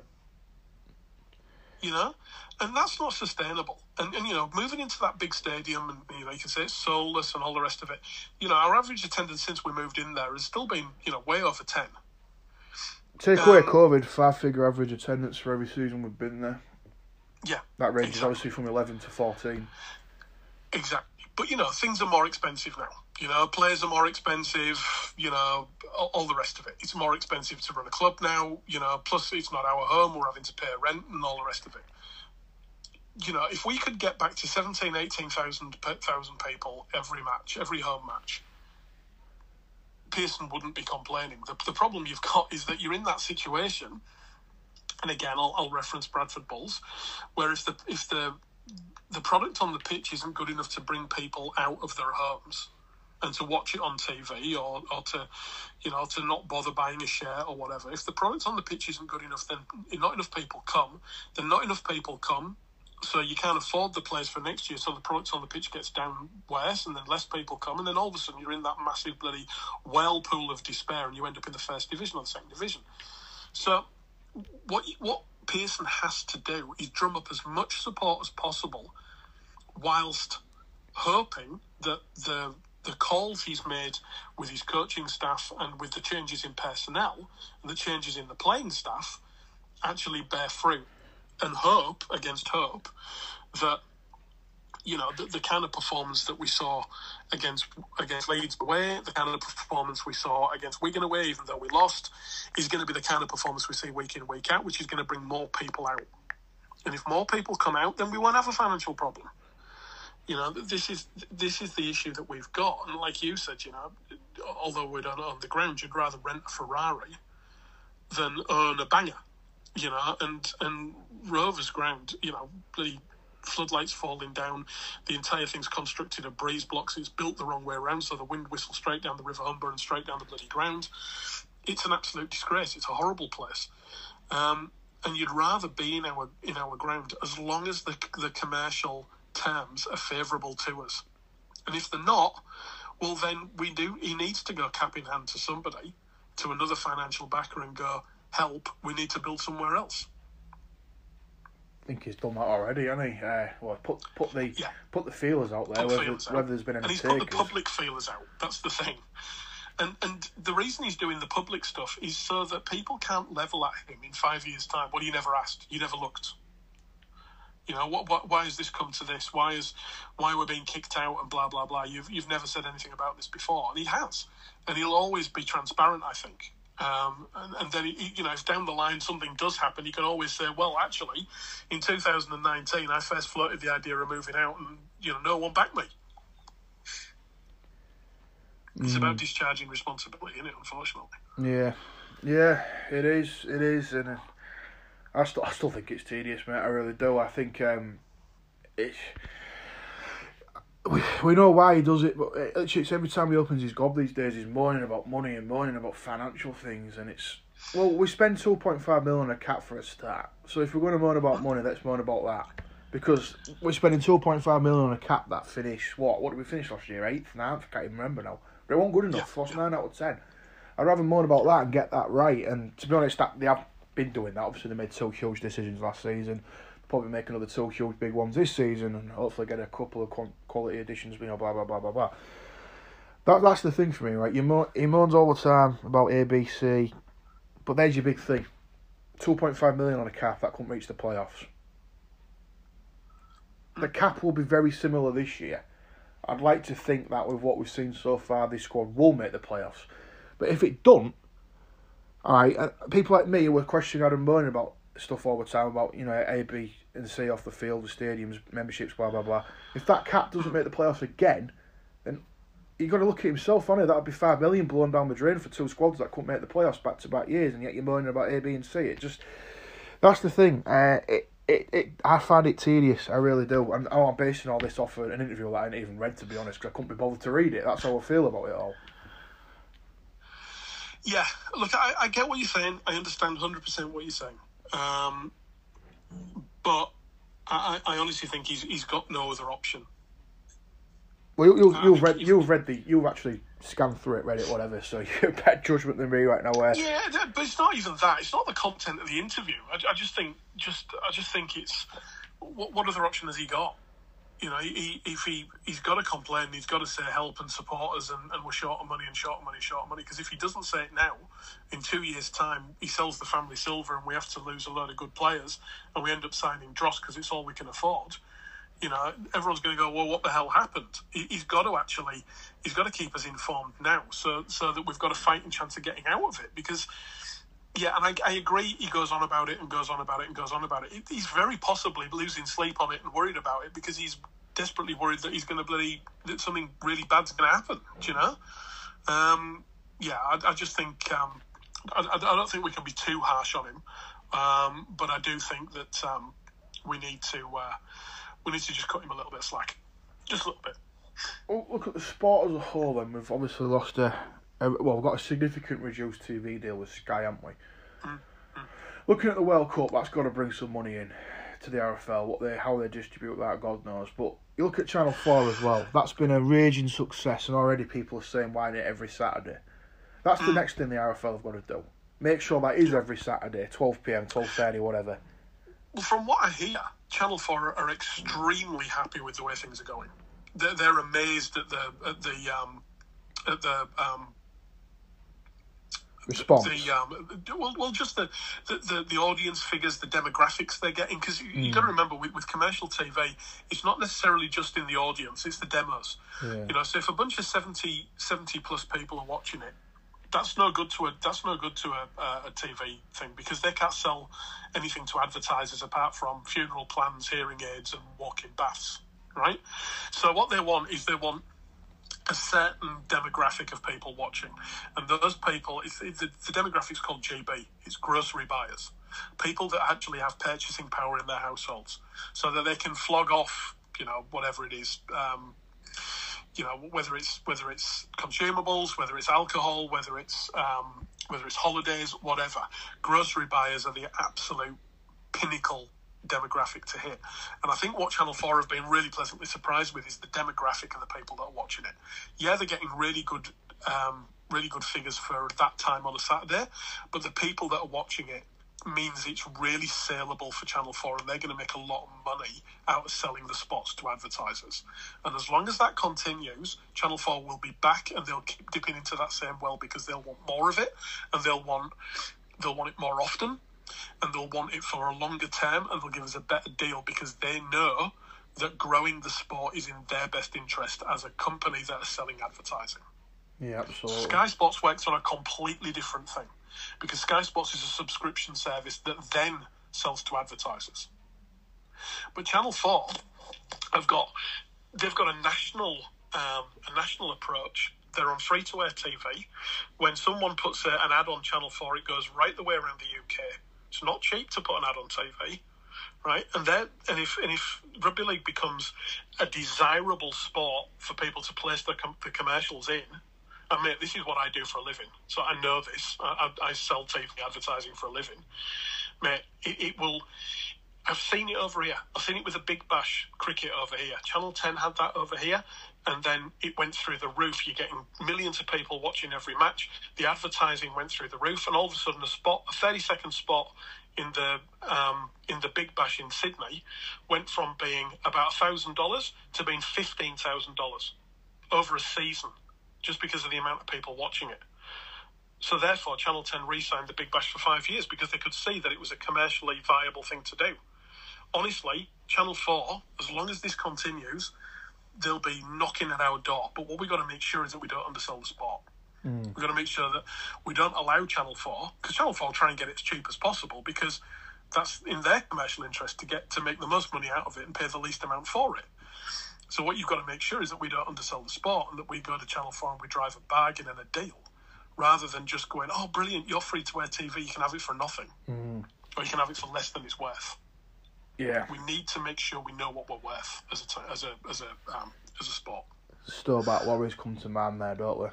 You know? And that's not sustainable. And, and, you know, moving into that big stadium, and, you know, you can say it's soulless and all the rest of it, you know, our average attendance since we moved in there has still been, you know, way over ten. Take away um, COVID, five-figure average attendance for every season we've been there. Yeah. That ranges exactly. obviously from eleven to fourteen. Exactly. But, you know, things are more expensive now. You know, players are more expensive, you know, all, all the rest of it. It's more expensive to run a club now, you know, plus it's not our home, we're having to pay rent and all the rest of it. You know, if we could get back to seventeen, eighteen thousand people every match, every home match, Pearson wouldn't be complaining. The, the problem you've got is that you're in that situation, and again, I'll, I'll reference Bradford Bulls, where if the if the the product on the pitch isn't good enough to bring people out of their homes and to watch it on T V or, or to, you know, to not bother buying a share or whatever. If the product on the pitch isn't good enough, then not enough people come. Then not enough people come, so you can't afford the players for next year. So the product on the pitch gets down worse, and then less people come, and then all of a sudden you're in that massive bloody whirlpool of despair, and you end up in the first division or the second division. So what what Pearson has to do is drum up as much support as possible, whilst hoping that the the calls he's made with his coaching staff and with the changes in personnel and the changes in the playing staff actually bear fruit, and hope against hope that, you know, the, the kind of performance that we saw against against Leeds away, the kind of performance we saw against Wigan away, even though we lost, is going to be the kind of performance we see week in, week out, which is going to bring more people out. And if more people come out, then we won't have a financial problem. You know, this is this is the issue that we've got. And like you said, you know, although we're on, on the ground, you'd rather rent a Ferrari than own a banger. You know, and and Rovers ground, you know, bloody floodlights falling down, the entire thing's constructed of breeze blocks, it's built the wrong way around, so the wind whistles straight down the River Humber and straight down the bloody ground. It's an absolute disgrace. It's a horrible place. Um, and you'd rather be in our in our ground as long as the the commercial terms are favourable to us. And if they're not, well then we do he needs to go cap in hand to somebody, to another financial backer, and go, help, we need to build somewhere else. I think he's done that already, hasn't he? Uh, well, put put the yeah. put the feelers out there, whether, out. whether there's been any and he's takers. put the public feelers out. That's the thing. And and the reason he's doing the public stuff is so that people can't level at him in five years' time. Well, you never asked, you never looked. You know, what, what? Why has this come to this? Why is why we're being kicked out and blah blah blah? You've you've never said anything about this before, and he has, and he'll always be transparent, I think. Um, and, and then, he, you know, if down the line something does happen, you can always say, well, actually, in two thousand nineteen, I first floated the idea of moving out, and you know, no one backed me. Mm. It's about discharging responsibility, isn't it? Unfortunately. Yeah, yeah, it is. It is, and. Uh... I still, I still think it's tedious, mate. I really do. I think um, it's we we know why he does it, but it's, it's every time he opens his gob these days, he's moaning about money and moaning about financial things, and it's well, we spend two point five million on a cap for a start. So if we're going to moan about money, let's moan about that, because we're spending two point five million on a cap that finished what? What did we finish last year? Eighth, ninth? I can't even remember now. But it wasn't good enough. Yeah. Lost nine out of ten. I'd rather moan about that and get that right. And to be honest, that they have been doing that. Obviously, they made two huge decisions last season. Probably make another two huge big ones this season, and hopefully get a couple of quality additions. You know, blah blah blah blah blah. That that's the thing for me, right? You mo- he moans all the time about A B C, but there's your big thing: two point five million on a cap that couldn't reach the playoffs. The cap will be very similar this year. I'd like to think that with what we've seen so far, this squad will make the playoffs. But if it don't, all right, uh, people like me who were questioning Adam moaning about stuff all the time about, you know, A, B and C off the field, the stadiums, memberships, blah, blah, blah. If that cap doesn't make the playoffs again, then you've got to look at himself, on it. That would be five million blown down the drain for two squads that couldn't make the playoffs back-to-back years, and yet you're moaning about A, B and C. It just... That's the thing. Uh, it, it, it, I find it tedious, I really do. And I'm basing all this off an interview that I hadn't even read, to be honest, because I couldn't be bothered to read it. That's how I feel about it all. Yeah, look, I, I get what you're saying. I understand one hundred percent what you're saying. Um, but I, I honestly think he's he's got no other option. Well, you, you, you've read, you've read the, you've actually scanned through it, read it, whatever. So you're a better judgment than me right now. Where yeah, but it's not even that. It's not the content of the interview. I, I just think, just I just think it's what, what other option has he got? You know, he, if he he's got to complain, he's got to say help and support us, and, and we're short of money and short of money, short of money. Because if he doesn't say it now, in two years' time, he sells the family silver, and we have to lose a load of good players, and we end up signing Dross because it's all we can afford. You know, everyone's going to go, well, what the hell happened? He, he's got to actually, he's got to keep us informed now, so so that we've got a fighting chance of getting out of it. Because, yeah, and I, I agree, he goes on about it and goes on about it and goes on about it. He's very possibly losing sleep on it and worried about it because he's desperately worried that he's going to bloody, that something really bad's going to happen, do you know? Um, yeah, I, I just think, um, I, I don't think we can be too harsh on him, um, but I do think that um, we need to, uh, we need to just cut him a little bit of slack. Just a little bit. Well, look at the sport as a whole then. We've obviously lost a, a well, we've got a significant reduced T V deal with Sky, haven't we? Mm, mm. Looking at the World Cup, that's got to bring some money in to the R F L. What they, how they distribute that, God knows. But you look at Channel four as well. That's been a raging success, and already people are saying why not every Saturday. That's mm. the next thing the R F L have got to do. Make sure that is every Saturday, twelve p m, twelve thirty, whatever. Well, from what I hear, Channel four are extremely happy with the way things are going. They're, they're amazed at the at the um, at the um, response. The um, well, well, just the, the, the, the audience figures, the demographics they're getting. Because you, mm. you got to remember, with, with commercial T V, it's not necessarily just in the audience; it's the demos. Yeah. You know, so if a bunch of seventy, seventy plus people are watching it, that's no good to a that's no good to a, a, a T V thing, because they can't sell anything to advertisers apart from funeral plans, hearing aids, and walk-in baths, right? So what they want is they want a certain demographic of people watching, and those people, it's, it's, the demographic's called G B. It's grocery buyers, people that actually have purchasing power in their households, so that they can flog off, you know, whatever it is. Um, You know, whether it's whether it's consumables, whether it's alcohol, whether it's um, whether it's holidays, whatever. Grocery buyers are the absolute pinnacle demographic to hit. And I think what Channel four have been really pleasantly surprised with is the demographic of the people that are watching it. Yeah, they're getting really good, um, really good figures for that time on a Saturday, but the people that are watching it means it's really saleable for Channel four, and they're going to make a lot of money out of selling the spots to advertisers. And as long as that continues, Channel four will be back, and they'll keep dipping into that same well, because they'll want more of it, and they'll want they'll want it more often, and they'll want it for a longer term, and they'll give us a better deal, because they know that growing the sport is in their best interest as a company that are selling advertising. Yeah, absolutely. Sky Sports works on a completely different thing, because Sky Sports is a subscription service that then sells to advertisers. But Channel four have got they've got a national um, a national approach. They're on free to air T V. When someone puts a, an ad on Channel four, it goes right the way around the U K. It's not cheap to put an ad on T V, right? And then and if and if rugby league becomes a desirable sport for people to place the, com- the commercials in. I mean, this is what I do for a living, so I know this. I, I, I sell T V advertising for a living. Mate, it, it will... I've seen it over here. I've seen it with the Big Bash cricket over here. Channel ten had that over here, and then it went through the roof. You're getting millions of people watching every match. The advertising went through the roof, and all of a sudden a spot, a thirty-second spot in the um, in the Big Bash in Sydney went from being about one thousand dollars to being fifteen thousand dollars over a season. just because of the amount of people watching it. So therefore, Channel ten re-signed the Big Bash for five years because they could see that it was a commercially viable thing to do. Honestly, Channel four, as long as this continues, they'll be knocking at our door. But what we've got to make sure is that we don't undersell the sport. Mm. We've got to make sure that we don't allow Channel four, because Channel four will try and get it as cheap as possible, because that's in their commercial interest to get to make the most money out of it and pay the least amount for it. So what you've got to make sure is that we don't undersell the sport and that we go to Channel four and we drive a bargain and a deal, rather than just going, oh, brilliant, you're free-to-air T V, you can have it for nothing. Mm. Or you can have it for less than it's worth. Yeah. We need to make sure we know what we're worth as a, t- as a, as a, um, as a sport. Stowback Warriors come to mind there, don't we?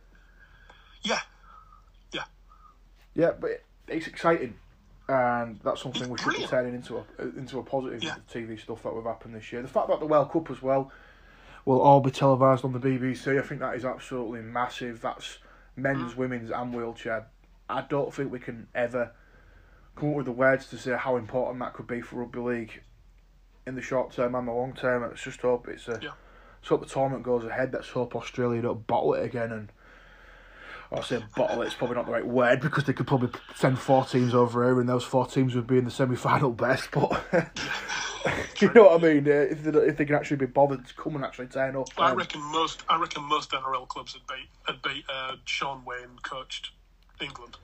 Yeah. Yeah. Yeah, but it's exciting. And that's something we should be turning into a into a positive yeah. T V stuff that we've happened this year. The fact that the World Cup as well will all be televised on the B B C, I think that is absolutely massive. That's men's, mm. women's and wheelchair. I don't think we can ever come up with the words to say how important that could be for rugby league in the short term and the long term. Let's just hope it's a, yeah. let's hope the tournament goes ahead. Let's hope Australia don't bottle it again. And I say bottle it's probably not the right word, because they could probably send four teams over here and those four teams would be in the semi-final best, but you know what I mean, uh, if, they, if they can actually be bothered to come and actually turn up. I um, reckon most I reckon most N R L clubs had beat, had beat uh, Sean Wayne coached England.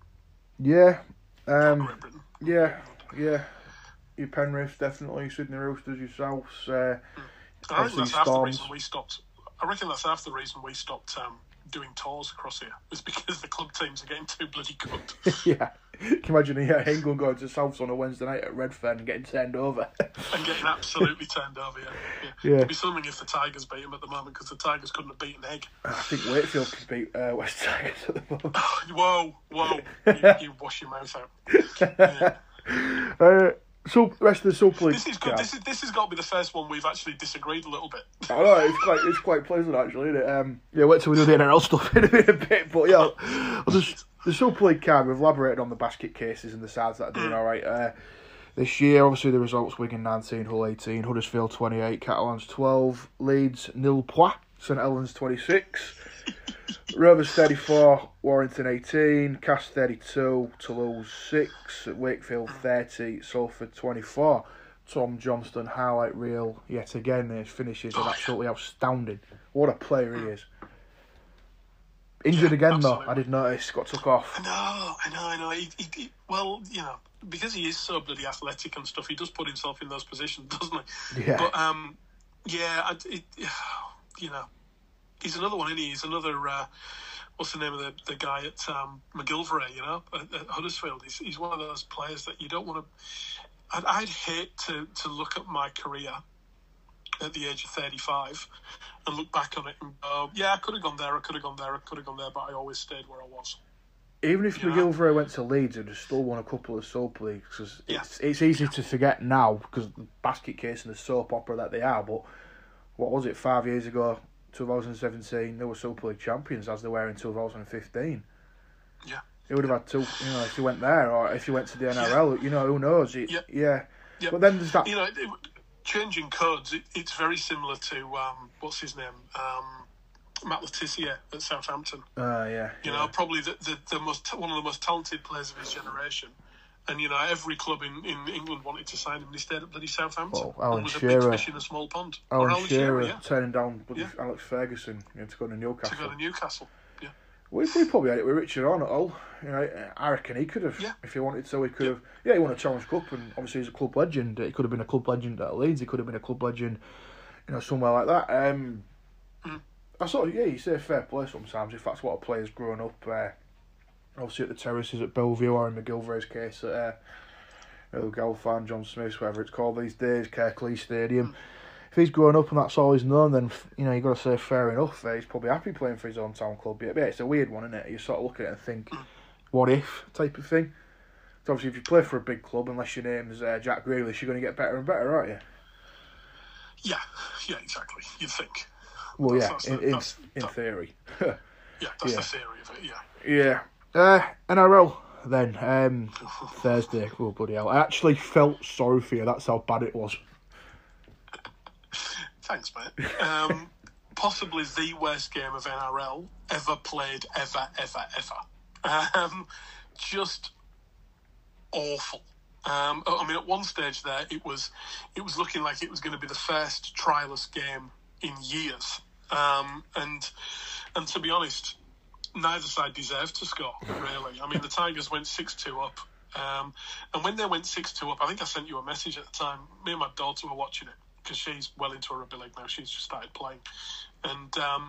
Yeah. Um, Great Britain. Yeah, yeah. Your Penrith, definitely, Sydney Roosters, your Souths. Uh, I reckon that's half the reason we stopped. I reckon that's half the reason we stopped um, doing tours across here, was because the club teams are getting too bloody good. Yeah. Can you imagine yeah, England going to Souths on a Wednesday night at Redfern and getting turned over? And getting absolutely turned over, yeah. yeah. yeah. It'd be something if the Tigers beat them at the moment, because the Tigers couldn't have beaten Egg. I think Wakefield could beat uh, West Tigers at the moment. Whoa, whoa. you, you wash your mouth out. Yeah. Uh, so rest of the Super League. This is good. Yeah. This is this has got to be the first one we've actually disagreed a little bit. I know, it's quite it's quite pleasant actually, isn't it? Um, yeah, wait till we do the N R L stuff in a bit, a bit but yeah, the, the Super League card, we've elaborated on the basket cases and the sides that are doing mm. all right. Uh, this year, obviously the results: Wigan nineteen, Hull eighteen, Huddersfield twenty-eight, Catalans twelve, Leeds nil point, St Helens twenty-six. Rovers thirty-four, Warrington eighteen, Cass thirty-two, Toulouse six, Wakefield thirty, Salford twenty-four. Tom Johnston highlight reel yet again. His finishes are absolutely outstanding. What a player he is. Injured yeah, again absolutely. though, I did notice, got took off. I know, I know, I know. He, he, he, well, you know, because he is so bloody athletic and stuff, he does put himself in those positions, doesn't he? Yeah. But, um, yeah, I, it, you know, he's another one, isn't he? He's another, uh, what's the name of the, the guy at um, McGillivray, you know, at, at Huddersfield. He's, he's one of those players that you don't want to... I'd, I'd hate to, to look at my career at the age of thirty-five and look back on it and go, yeah, I could have gone there, I could have gone there, I could have gone there, but I always stayed where I was. Even if you McGillivray know? went to Leeds, he'd have still won a couple of soap leagues. Cause yeah. it's, it's easy yeah. to forget now, because the basket case and the soap opera that they are, but what was it, five years ago, twenty seventeen, they were Super League champions as they were in two thousand fifteen. Yeah. He would have had two, you know, if he went there or if he went to the N R L, yeah. you know, who knows? It, yeah. yeah. yeah. But then there's that... You know, it, changing codes, it, it's very similar to, um, what's his name? Um, Matt Letizia at Southampton. Oh, uh, yeah. You yeah. know, probably the, the, the most one of the most talented players of his generation. And, you know, every club in, in England wanted to sign him, and he stayed at bloody Southampton. Well, Alan and was Shearer, a big fish in a small pond. Alan, Alan Shearer, Shearer, yeah. turning down yeah. Alex Ferguson, you know, to go to Newcastle. To go to Newcastle, yeah. We, we probably had it with Richard on at all. You know, I reckon he could have, yeah. if he wanted to, he could yeah. have. Yeah, he won a Challenge Cup, and obviously he's a club legend. He could have been a club legend at Leeds. He could have been a club legend, you know, somewhere like that. Um, mm. I sort of, yeah, you say fair play sometimes if that's what a player's growing up. Uh, obviously at the terraces at Bellevue, or in McGillivray's case at uh, Gelfand, John Smith's, whatever it's called these days, Kirklees Stadium. Mm. If he's growing up and that's all he's known, then, you know, you've got to say fair enough. Uh, he's probably happy playing for his own town club. Yeah, it's a weird one, isn't it? You sort of look at it and think, what if type of thing. So obviously, if you play for a big club, unless your name's uh, Jack Grealish, you're going to get better and better, aren't you? Yeah, yeah, exactly. You'd think. Well, that's, yeah, that's in, the, in, in that, theory. yeah, that's yeah. the theory of it, yeah. Yeah. Uh, N R L, then. Um, Thursday. Oh, bloody hell. I actually felt sorry for you. That's how bad it was. Thanks, mate. Um, possibly the worst game of N R L ever played, ever, ever, ever. Um, just awful. Um, I mean, at one stage there, it was it was looking like it was going to be the first trialist game in years. Um, and and to be honest, neither side deserved to score, really. I mean, the Tigers went six two up. Um, and when they went six two up, I think I sent you a message at the time. Me and my daughter were watching it because she's well into her rugby league now. She's just started playing. And um,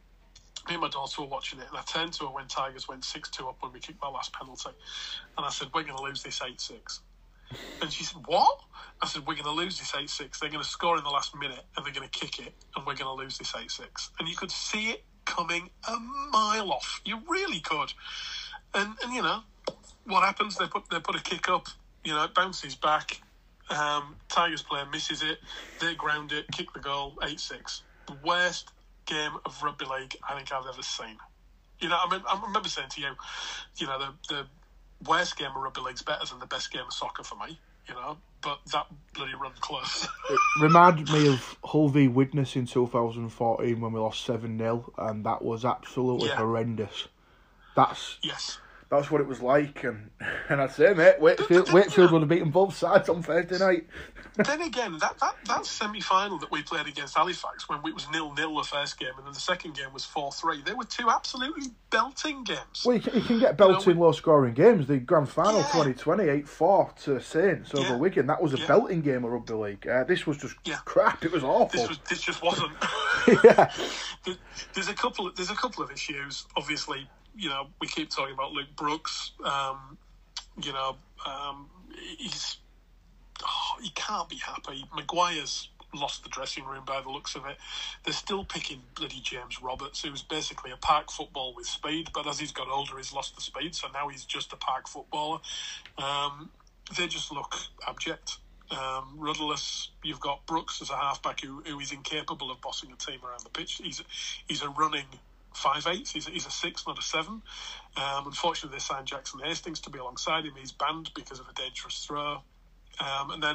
me and my daughter were watching it. And I turned to her when Tigers went six two up when we kicked our last penalty. And I said, we're going to lose this eight six. And she said, what? I said, we're going to lose this eight six. They're going to score in the last minute and they're going to kick it and we're going to lose this eight six. And you could see it coming a mile off. You really could. And, and you know, what happens? They put they put a kick up, you know, it bounces back. Um, Tigers player misses it. They ground it, kick the goal, eight six. The worst game of rugby league I think I've ever seen. You know, I, mean, I remember saying to you, you know, the, the worst game of rugby league's better than the best game of soccer for me, you know, but that bloody run close. It reminded me of Hull v Widnes in two thousand fourteen when we lost seven nil, and that was absolutely yeah. horrendous. That's yes. That's what it was like, and and I'd say, mate, Wakefield, Wakefield would have beaten both sides on Thursday night. Then again, that, that, that semi-final that we played against Halifax, when it was nil nil the first game, and then the second game was four three, they were two absolutely belting games. Well, you can, you can get belting, you know, low-scoring games. The grand final, yeah. twenty twenty, eight four to Saints over yeah. Wigan. That was a yeah. belting game of rugby league. Uh, this was just yeah. crap. It was awful. This, was, this just wasn't. yeah. There's a couple. Of, there's a couple of issues, obviously. You know, we keep talking about Luke Brooks. Um, you know, um, he's oh, he can't be happy. Maguire's lost the dressing room by the looks of it. They're still picking bloody James Roberts, who's basically a park football with speed, but as he's got older, he's lost the speed, so now he's just a park footballer. Um, they just look abject. Um, rudderless. You've got Brooks as a halfback who, who is incapable of bossing a team around the pitch. He's he's a running five eighths. He's, he's a six, not a seven. Um, unfortunately, they signed Jackson Hastings to be alongside him. He's banned because of a dangerous throw. Um, and then,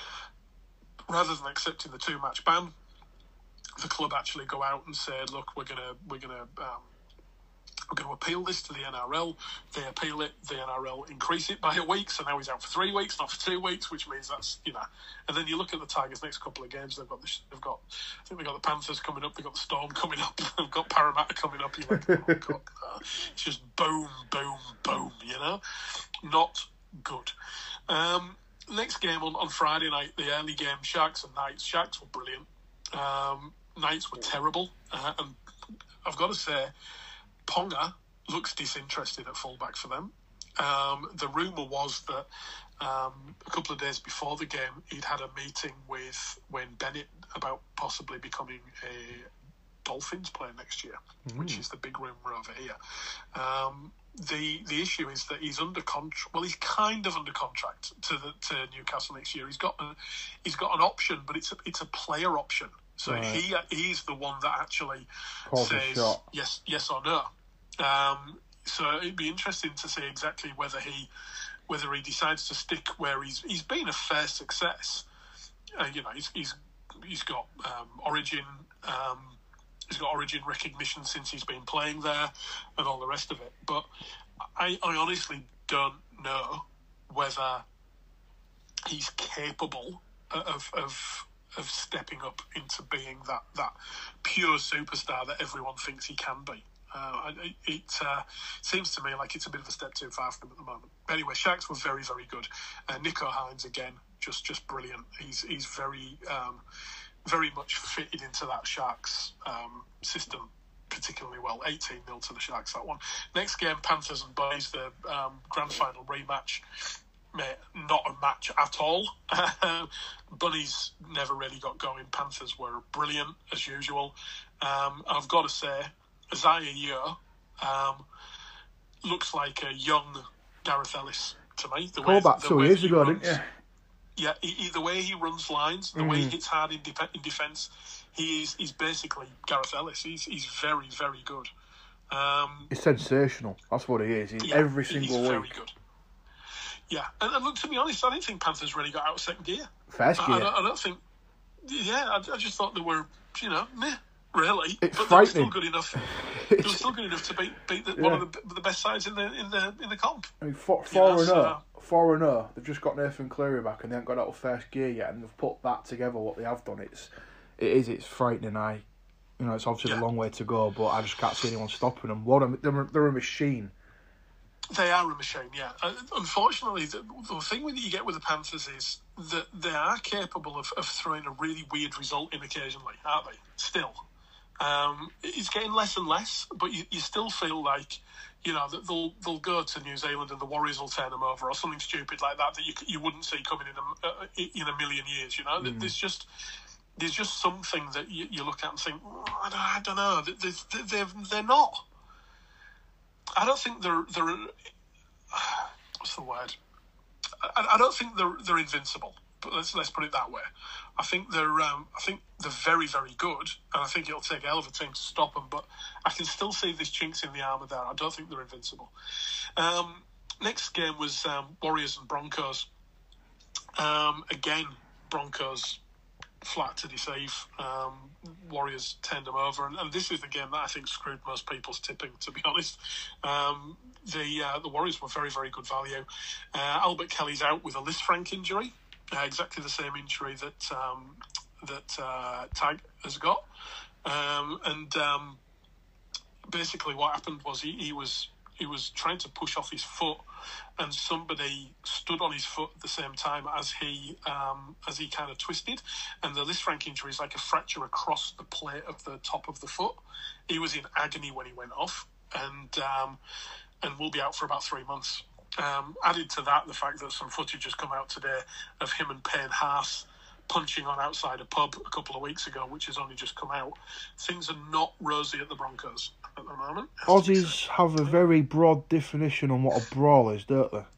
rather than accepting the two-match ban, the club actually go out and say, "Look, we're gonna we're gonna um, we're going to appeal this to the N R L." They appeal it. The N R L increase it by a week, so now he's out for three weeks, not for two weeks, which means that's, you know. And then you look at the Tigers' next couple of games. They've got the, they've got, I think they've got the Panthers coming up. They've got the Storm coming up. They've got Parramatta coming up. You're like, oh God, uh, it's just boom, boom, boom. You know, not good. Um, next game on, on Friday night, the early game, Sharks and Knights. Sharks were brilliant. Um, Knights were terrible, uh, and I've got to say, Ponga looks disinterested at fullback for them. Um, the rumour was that um, a couple of days before the game, he'd had a meeting with Wayne Bennett about possibly becoming a Dolphins player next year, mm. which is the big rumour over here. Um, the the issue is that he's under contract. Well, he's kind of under contract to the to Newcastle next year. He's got a, he's got an option, but it's a, it's a player option. So right. he he's the one that actually Calls says yes yes or no. Um, so it'd be interesting to see exactly whether he whether he decides to stick where he's he's been a fair success. Uh, you know, he's he's he's got um, Origin. Um, He's got Origin recognition since he's been playing there and all the rest of it. But I, I honestly don't know whether he's capable of of of stepping up into being that, that pure superstar that everyone thinks he can be. Uh, it it uh, seems to me like it's a bit of a step too far for him at the moment. But anyway, Sharks were very, very good. Uh, Nico Hines, again, just, just brilliant. He's, he's very... Um, very much fitted into that Sharks um, system particularly well. eighteen nil to the Sharks, that one. Next game, Panthers and Bunnies, the um, grand final rematch. Mate, not a match at all. Bunnies never really got going. Panthers were brilliant, as usual. Um, I've got to say, Isaiah Yeo um, looks like a young Gareth Ellis to me. The Call back two years ago, runs, didn't you? Yeah, he, he, the way he runs lines, the mm. way he hits hard in, de- in defence, he is he's basically Gareth Ellis. He's he's very, very good. Um, he's sensational. That's what he is. He's yeah, every single he's week. Very good. Yeah, and, and look, to be honest, I didn't think Panthers really got out of second gear. First gear. I, I, don't, I don't think. Yeah, I, I just thought they were, you know, meh, really. It's but they were still frightening. good enough. They were still good enough to beat beat the, one Yeah. of the, the best sides in the in the in the comp. I mean, four, You four know, and so- oh, four and oh. They've just got Nathan Cleary back, and they haven't got out of first gear yet. And they've put that together. What they have done, it's it is it's frightening. I, you know, it's obviously Yeah. a long way to go, but I just can't see anyone stopping them. What a, they're, they're a machine. They are a machine, yeah. Uh, unfortunately, the, the thing that you get with the Panthers is that they are capable of, of throwing a really weird result in occasionally, aren't they? Still. Um, it's getting less and less, but you, you still feel like, you know, that they'll they'll go to New Zealand and the Warriors will turn them over or something stupid like that that you you wouldn't see coming in a, uh, in a million years, you know? Mm. There's just... There's just something that you, you look at and think, oh, I, don't, I don't know, they, they, they're, they're not. I don't think they're they're what's the word? I, I don't think they're they're invincible. But let's let's put it that way. I think they're um, I think they're very very good, and I think it'll take a hell of a team to stop them. But I can still see this chinks in the armour there. I don't think they're invincible. Um, next game was um, Warriors and Broncos. Um, again, Broncos flat to deceive. Um, Warriors turned them over, and, and this is the game that I think screwed most people's tipping, to be honest. Um, the uh, the Warriors were very, very good value. Uh, Albert Kelly's out with a Lisfranc injury, uh, exactly the same injury that um, that uh, Tag has got. Um, and um, basically what happened was he, he was he was trying to push off his foot, and somebody stood on his foot at the same time as he um, as he kind of twisted, and the Lisfranc injury is like a fracture across the plate of the top of the foot. He was in agony when he went off, and um, and will be out for about three months. Um, added to that, the fact that some footage has come out today of him and Payne Haas punching on outside a pub a couple of weeks ago, which has only just come out. Things are not rosy at the Broncos at the moment. Aussies have a very broad definition on what a brawl is, don't they?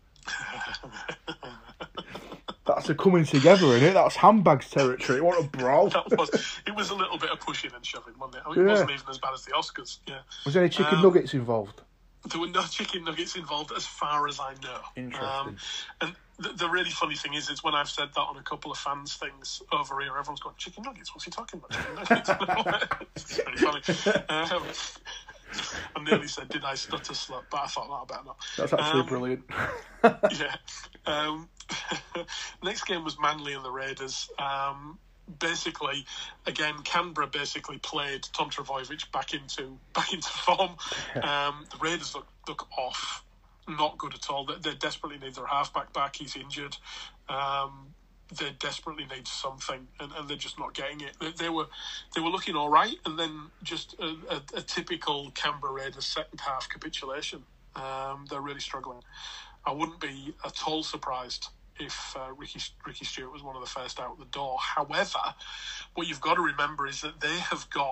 That's a coming together, innit? That's handbags territory. What a brawl. That was, it was a little bit of pushing and shoving, wasn't it? I mean, Yeah. It wasn't even as bad as the Oscars. Yeah, Was there any chicken Um, nuggets involved? there were no chicken nuggets involved, as far as I know. Interesting. Um, and the, the really funny thing is, is when I've said that on a couple of fans things over here, everyone's going, chicken nuggets? What's he talking about? Chicken nuggets? It's very funny. Um, I nearly said, did I stutter slut? But I thought, no, I better not. That's actually Um, brilliant. Yeah. Um, next game was Manly and the Raiders. Um, basically, again, Canberra basically played Tom Trbojevic back into back into form. Um, the Raiders look look off, not good at all. They, they desperately need their halfback back. He's injured. Um, they desperately need something, and, and they're just not getting it. They, they were they were looking all right, and then just a, a, a typical Canberra Raiders second half capitulation. Um, they're really struggling. I wouldn't be at all surprised if uh, Ricky Ricky Stewart was one of the first out the door. However, what you've got to remember is that they have got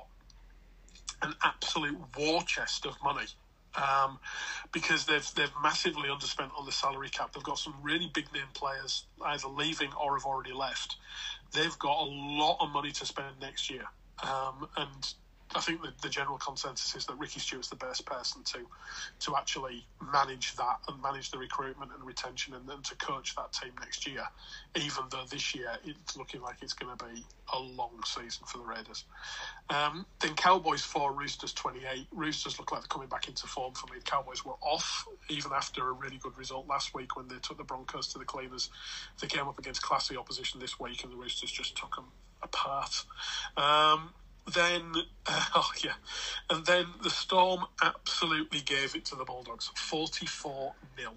an absolute war chest of money. Um, because they've they've massively underspent on the salary cap. They've got some really big name players either leaving or have already left. They've got a lot of money to spend next year, um, and I think the, the general consensus is that Ricky Stewart's the best person to to actually manage that and manage the recruitment and retention, and then to coach that team next year, even though this year it's looking like it's going to be a long season for the Raiders. Um, then Cowboys four, Roosters twenty-eight. Roosters look like they're coming back into form for me. Cowboys were off, even after a really good result last week when they took the Broncos to the cleaners. They came up against classy opposition this week, and the Roosters just took them apart. Um, Then, uh, oh yeah, and then the Storm absolutely gave it to the Bulldogs, forty-four nil.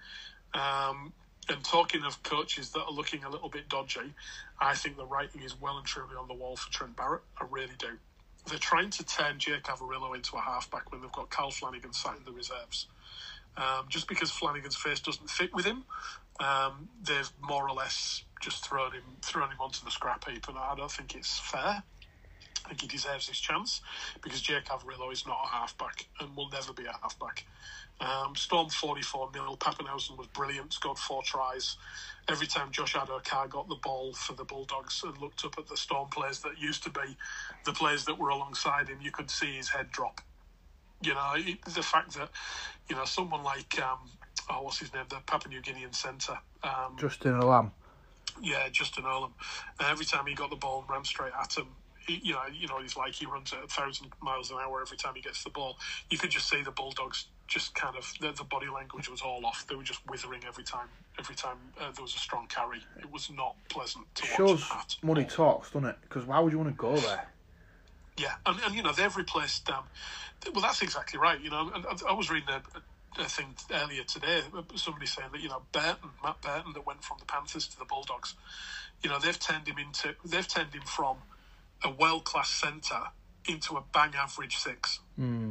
Um, and talking of coaches that are looking a little bit dodgy, I think the writing is well and truly on the wall for Trent Barrett. I really do. They're trying to turn Jake Averillo into a halfback when they've got Carl Flanagan sat in the reserves. Um, just because Flanagan's face doesn't fit with him, um, they've more or less just thrown him thrown him onto the scrap heap, and I don't think it's fair. I think he deserves his chance because Jake Averillo is not a halfback and will never be a halfback. Um, Storm forty-four nil. Pappenhausen was brilliant, scored four tries. Every time Josh Adokar got the ball for the Bulldogs and looked up at the Storm players that used to be the players that were alongside him, you could see his head drop. You know, it, the fact that, you know, someone like, um, oh, what's his name, the Papua New Guinean centre. Um, Justin Alam. yeah, Justin Olam. Uh, every time he got the ball and ran straight at him, he, you know, you know, he's like he runs at a thousand miles an hour every time he gets the ball. You could just see the Bulldogs just kind of the, the body language was all off. They were just withering every time. Every time uh, there was a strong carry, it was not pleasant to watch. Shows at money all. talks, doesn't it? Because why would you want to go there? Yeah, and, and you know they've replaced. Um, well, that's exactly right. You know, and I, I was reading a, a thing earlier today. Somebody saying that you know Burton, Matt Burton, that went from the Panthers to the Bulldogs. You know, they've turned him into they've turned him from a world class centre into a bang average six. Mm.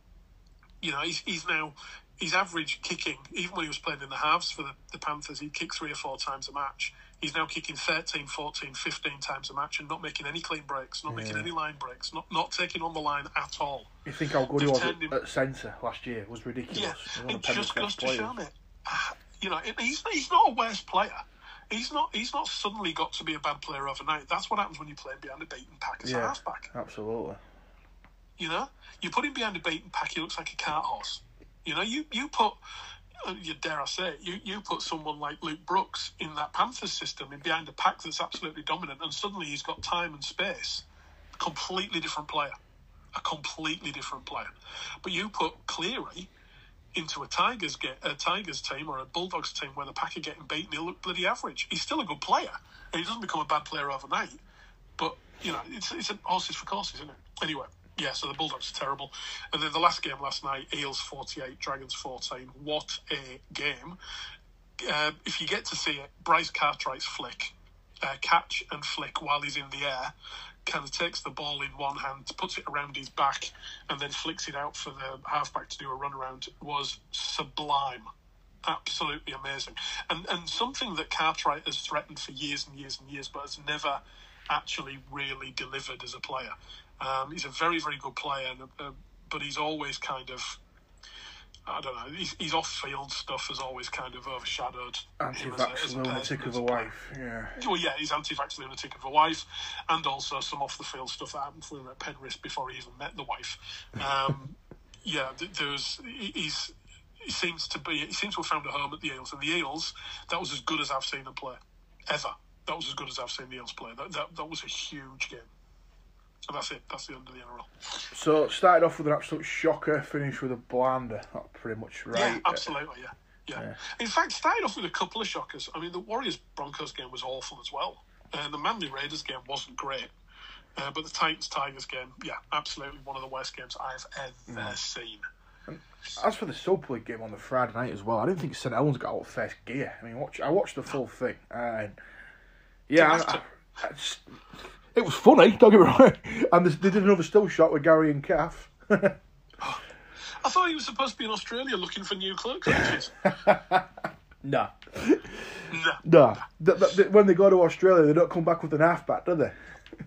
You know, he's he's now his average kicking, even when he was playing in the halves for the, the Panthers, he'd kick three or four times a match. He's now kicking thirteen, fourteen, fifteen times a match and not making any clean breaks, not yeah. making any line breaks, not not taking on the line at all. You think how good They've he was at, him, at centre last year was ridiculous. Yeah, it just goes to show me. You know, he's he's not a worse player. He's not he's not suddenly got to be a bad player overnight. That's what happens when you play behind a beaten pack as yeah, a halfback. Absolutely. You know, you put him behind a beaten pack, he looks like a cart horse. You know, you, you put, you dare I say it, you, you put someone like Luke Brooks in that Panthers system and behind a pack that's absolutely dominant, and suddenly he's got time and space. Completely different player. A completely different player. But you put Cleary into a Tigers get a Tigers team or a Bulldogs team where the pack are getting beaten, he'll look bloody average. He's still a good player, and he doesn't become a bad player overnight. But, you know, it's, it's a horses for courses, isn't it? Anyway. Yeah, so the Bulldogs are terrible. And then the last game last night, Eels forty-eight, Dragons fourteen. What a game. Uh, if you get to see it, Bryce Cartwright's flick, uh, catch and flick while he's in the air, kind of takes the ball in one hand, puts it around his back, and then flicks it out for the halfback to do a run around, was sublime. Absolutely amazing. And, and something that Cartwright has threatened for years and years and years, but has never actually really delivered as a player. Um, he's a very, very good player, uh, but he's always kind of, I don't know, his, his off-field stuff has always kind of overshadowed anti-vax lunatic of a wife, yeah. Well, yeah, he's anti-vax lunatic of a wife, and also some off-the-field stuff that happened for him at Penrith before he even met the wife. Um, yeah, there's he's he seems to be he seems to have found a home at the Eels, and the Eels, that was as good as I've seen them play ever. That was as good as I've seen the Eels play. That that, that was a huge game. So that's it. That's the end of the N R L. So started off with an absolute shocker, finished with a blander. That's pretty much right. Yeah, absolutely. Yeah. yeah, yeah. In fact, started off with a couple of shockers. I mean, the Warriors Broncos game was awful as well. Uh, the Manly Raiders game wasn't great, uh, but the Titans Tigers game, yeah, absolutely one of the worst games I've ever mm. seen. And as for the Super League game on the Friday night as well, I didn't think St Helens got out of first gear. I mean, watch, I watched the full thing, and yeah, I, I, I just, it was funny. Don't get me wrong. And they did another still shot with Gary and Kath. I thought he was supposed to be in Australia looking for new clerk coaches. Nah. Nah. Nah. Th- th- th- when they go to Australia, they don't come back with an halfback, do they?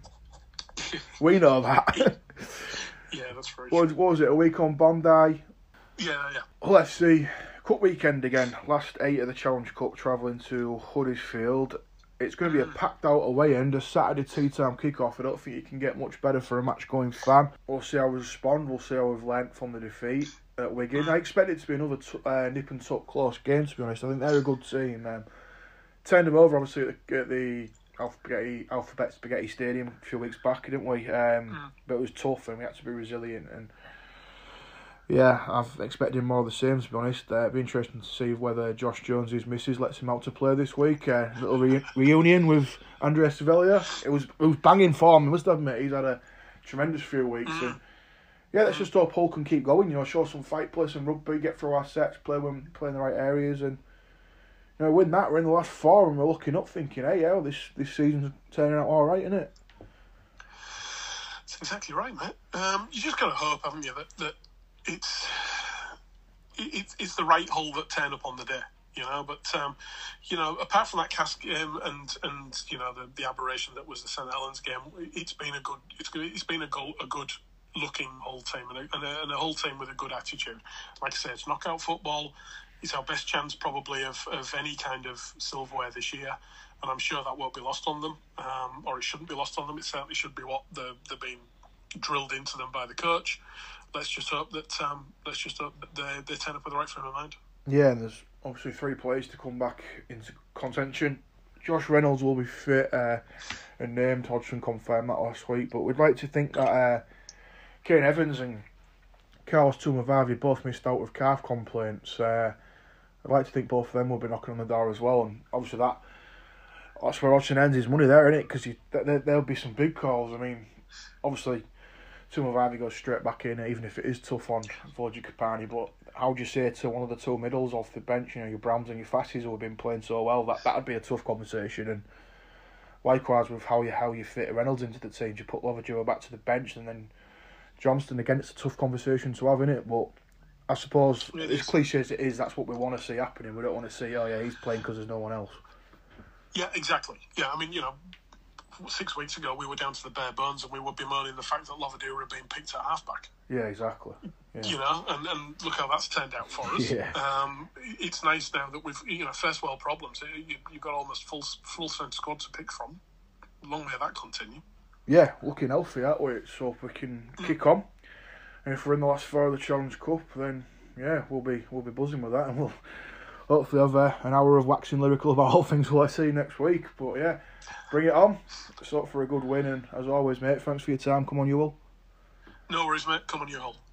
We know that. Yeah, that's very what, true. What was it, a week on Bondi? Yeah, yeah. Let's see. Cup weekend again. Last eight of the Challenge Cup travelling to Huddersfield. It's going to be a packed out away end, a Saturday tea time kick-off. I don't think you can get much better for a match-going fan. We'll see how we respond. We'll see how we've learnt from the defeat at Wigan. I expect it to be another t- uh, nip and tuck close game, to be honest. I think they're a good team. Um, turned them over, obviously, at the, at the Alphabet, Alphabet Spaghetti Stadium a few weeks back, didn't we? Um, but it was tough and we had to be resilient. And yeah, I've expected more of the same, to be honest. Uh, it'd be interesting to see whether Josh Jones' missus lets him out to play this week. Uh, little re- reunion with Andrea Sevilla. It was it was banging form, I must admit. He's had a tremendous few weeks. And yeah, let's just hope Hull can keep going. You know, show some fight, play some rugby, get through our sets, play when play in the right areas, and you know, win that. We're in the last four, and we're looking up, thinking, "Hey, yeah, this this season's turning out all right, isn't it?" That's exactly right, mate. Um, you just got to hope, haven't you, that that it's it, it's the right Hull that turn up on the day. You know, but um, you know, apart from that Cass game and and you know the, the aberration that was the St Helens game, it's been a good it's it's been a good a good looking Hull team and a, and a, and a Hull team with a good attitude. Like I say, it's knockout football. It's our best chance probably of, of any kind of silverware this year, and I'm sure that won't be lost on them, um, or it shouldn't be lost on them. It certainly should be what the they're being drilled into them by the coach. Let's just hope that um, let's just hope that they they turn up with the right frame of mind. Yeah, and there's obviously three players to come back into contention. Josh Reynolds will be fit uh, and named. Hodgson confirmed that last week. But we'd like to think that uh, Kane Evans and Carlos Tumavavi both missed out with calf complaints. Uh, I'd like to think both of them will be knocking on the door as well. And obviously that that's where Hodgson ends his money there, isn't it? Because there, there'll be some big calls. I mean, obviously Tumavavi goes straight back in, even if it is tough on Wojciech Kapani. But how do you say to one of the two middles off the bench, you know, your Browns and your Fassis who have been playing so well, that that'd be a tough conversation. And likewise with how you how you fit Reynolds into the team, you put Lovejoy back to the bench, and then Johnston again. It's a tough conversation to have, isn't it? But I suppose, as cliche as it is, that's what we want to see happening. We don't want to see, oh yeah, he's playing because there's no one else. Yeah, exactly. Yeah, I mean, you know, six weeks ago we were down to the bare bones and we would be moaning the fact that Lovejoy had been picked at halfback. Yeah, exactly. Yeah. You know, and, and look how that's turned out for us. Yeah. Um, it's nice now that we've, you know, first world problems. You, you've got almost full full strength squad to pick from. Long may that continue. Yeah, looking healthy, aren't we? So we can mm. kick on. And if we're in the last four of the Challenge Cup, then yeah, we'll be we'll be buzzing with that, and we'll hopefully have uh, an hour of waxing lyrical about all things we'll see next week. But yeah, bring it on. Let's hope for a good win, and as always, mate, thanks for your time. Come on, you all. No worries, mate. Come on, you all.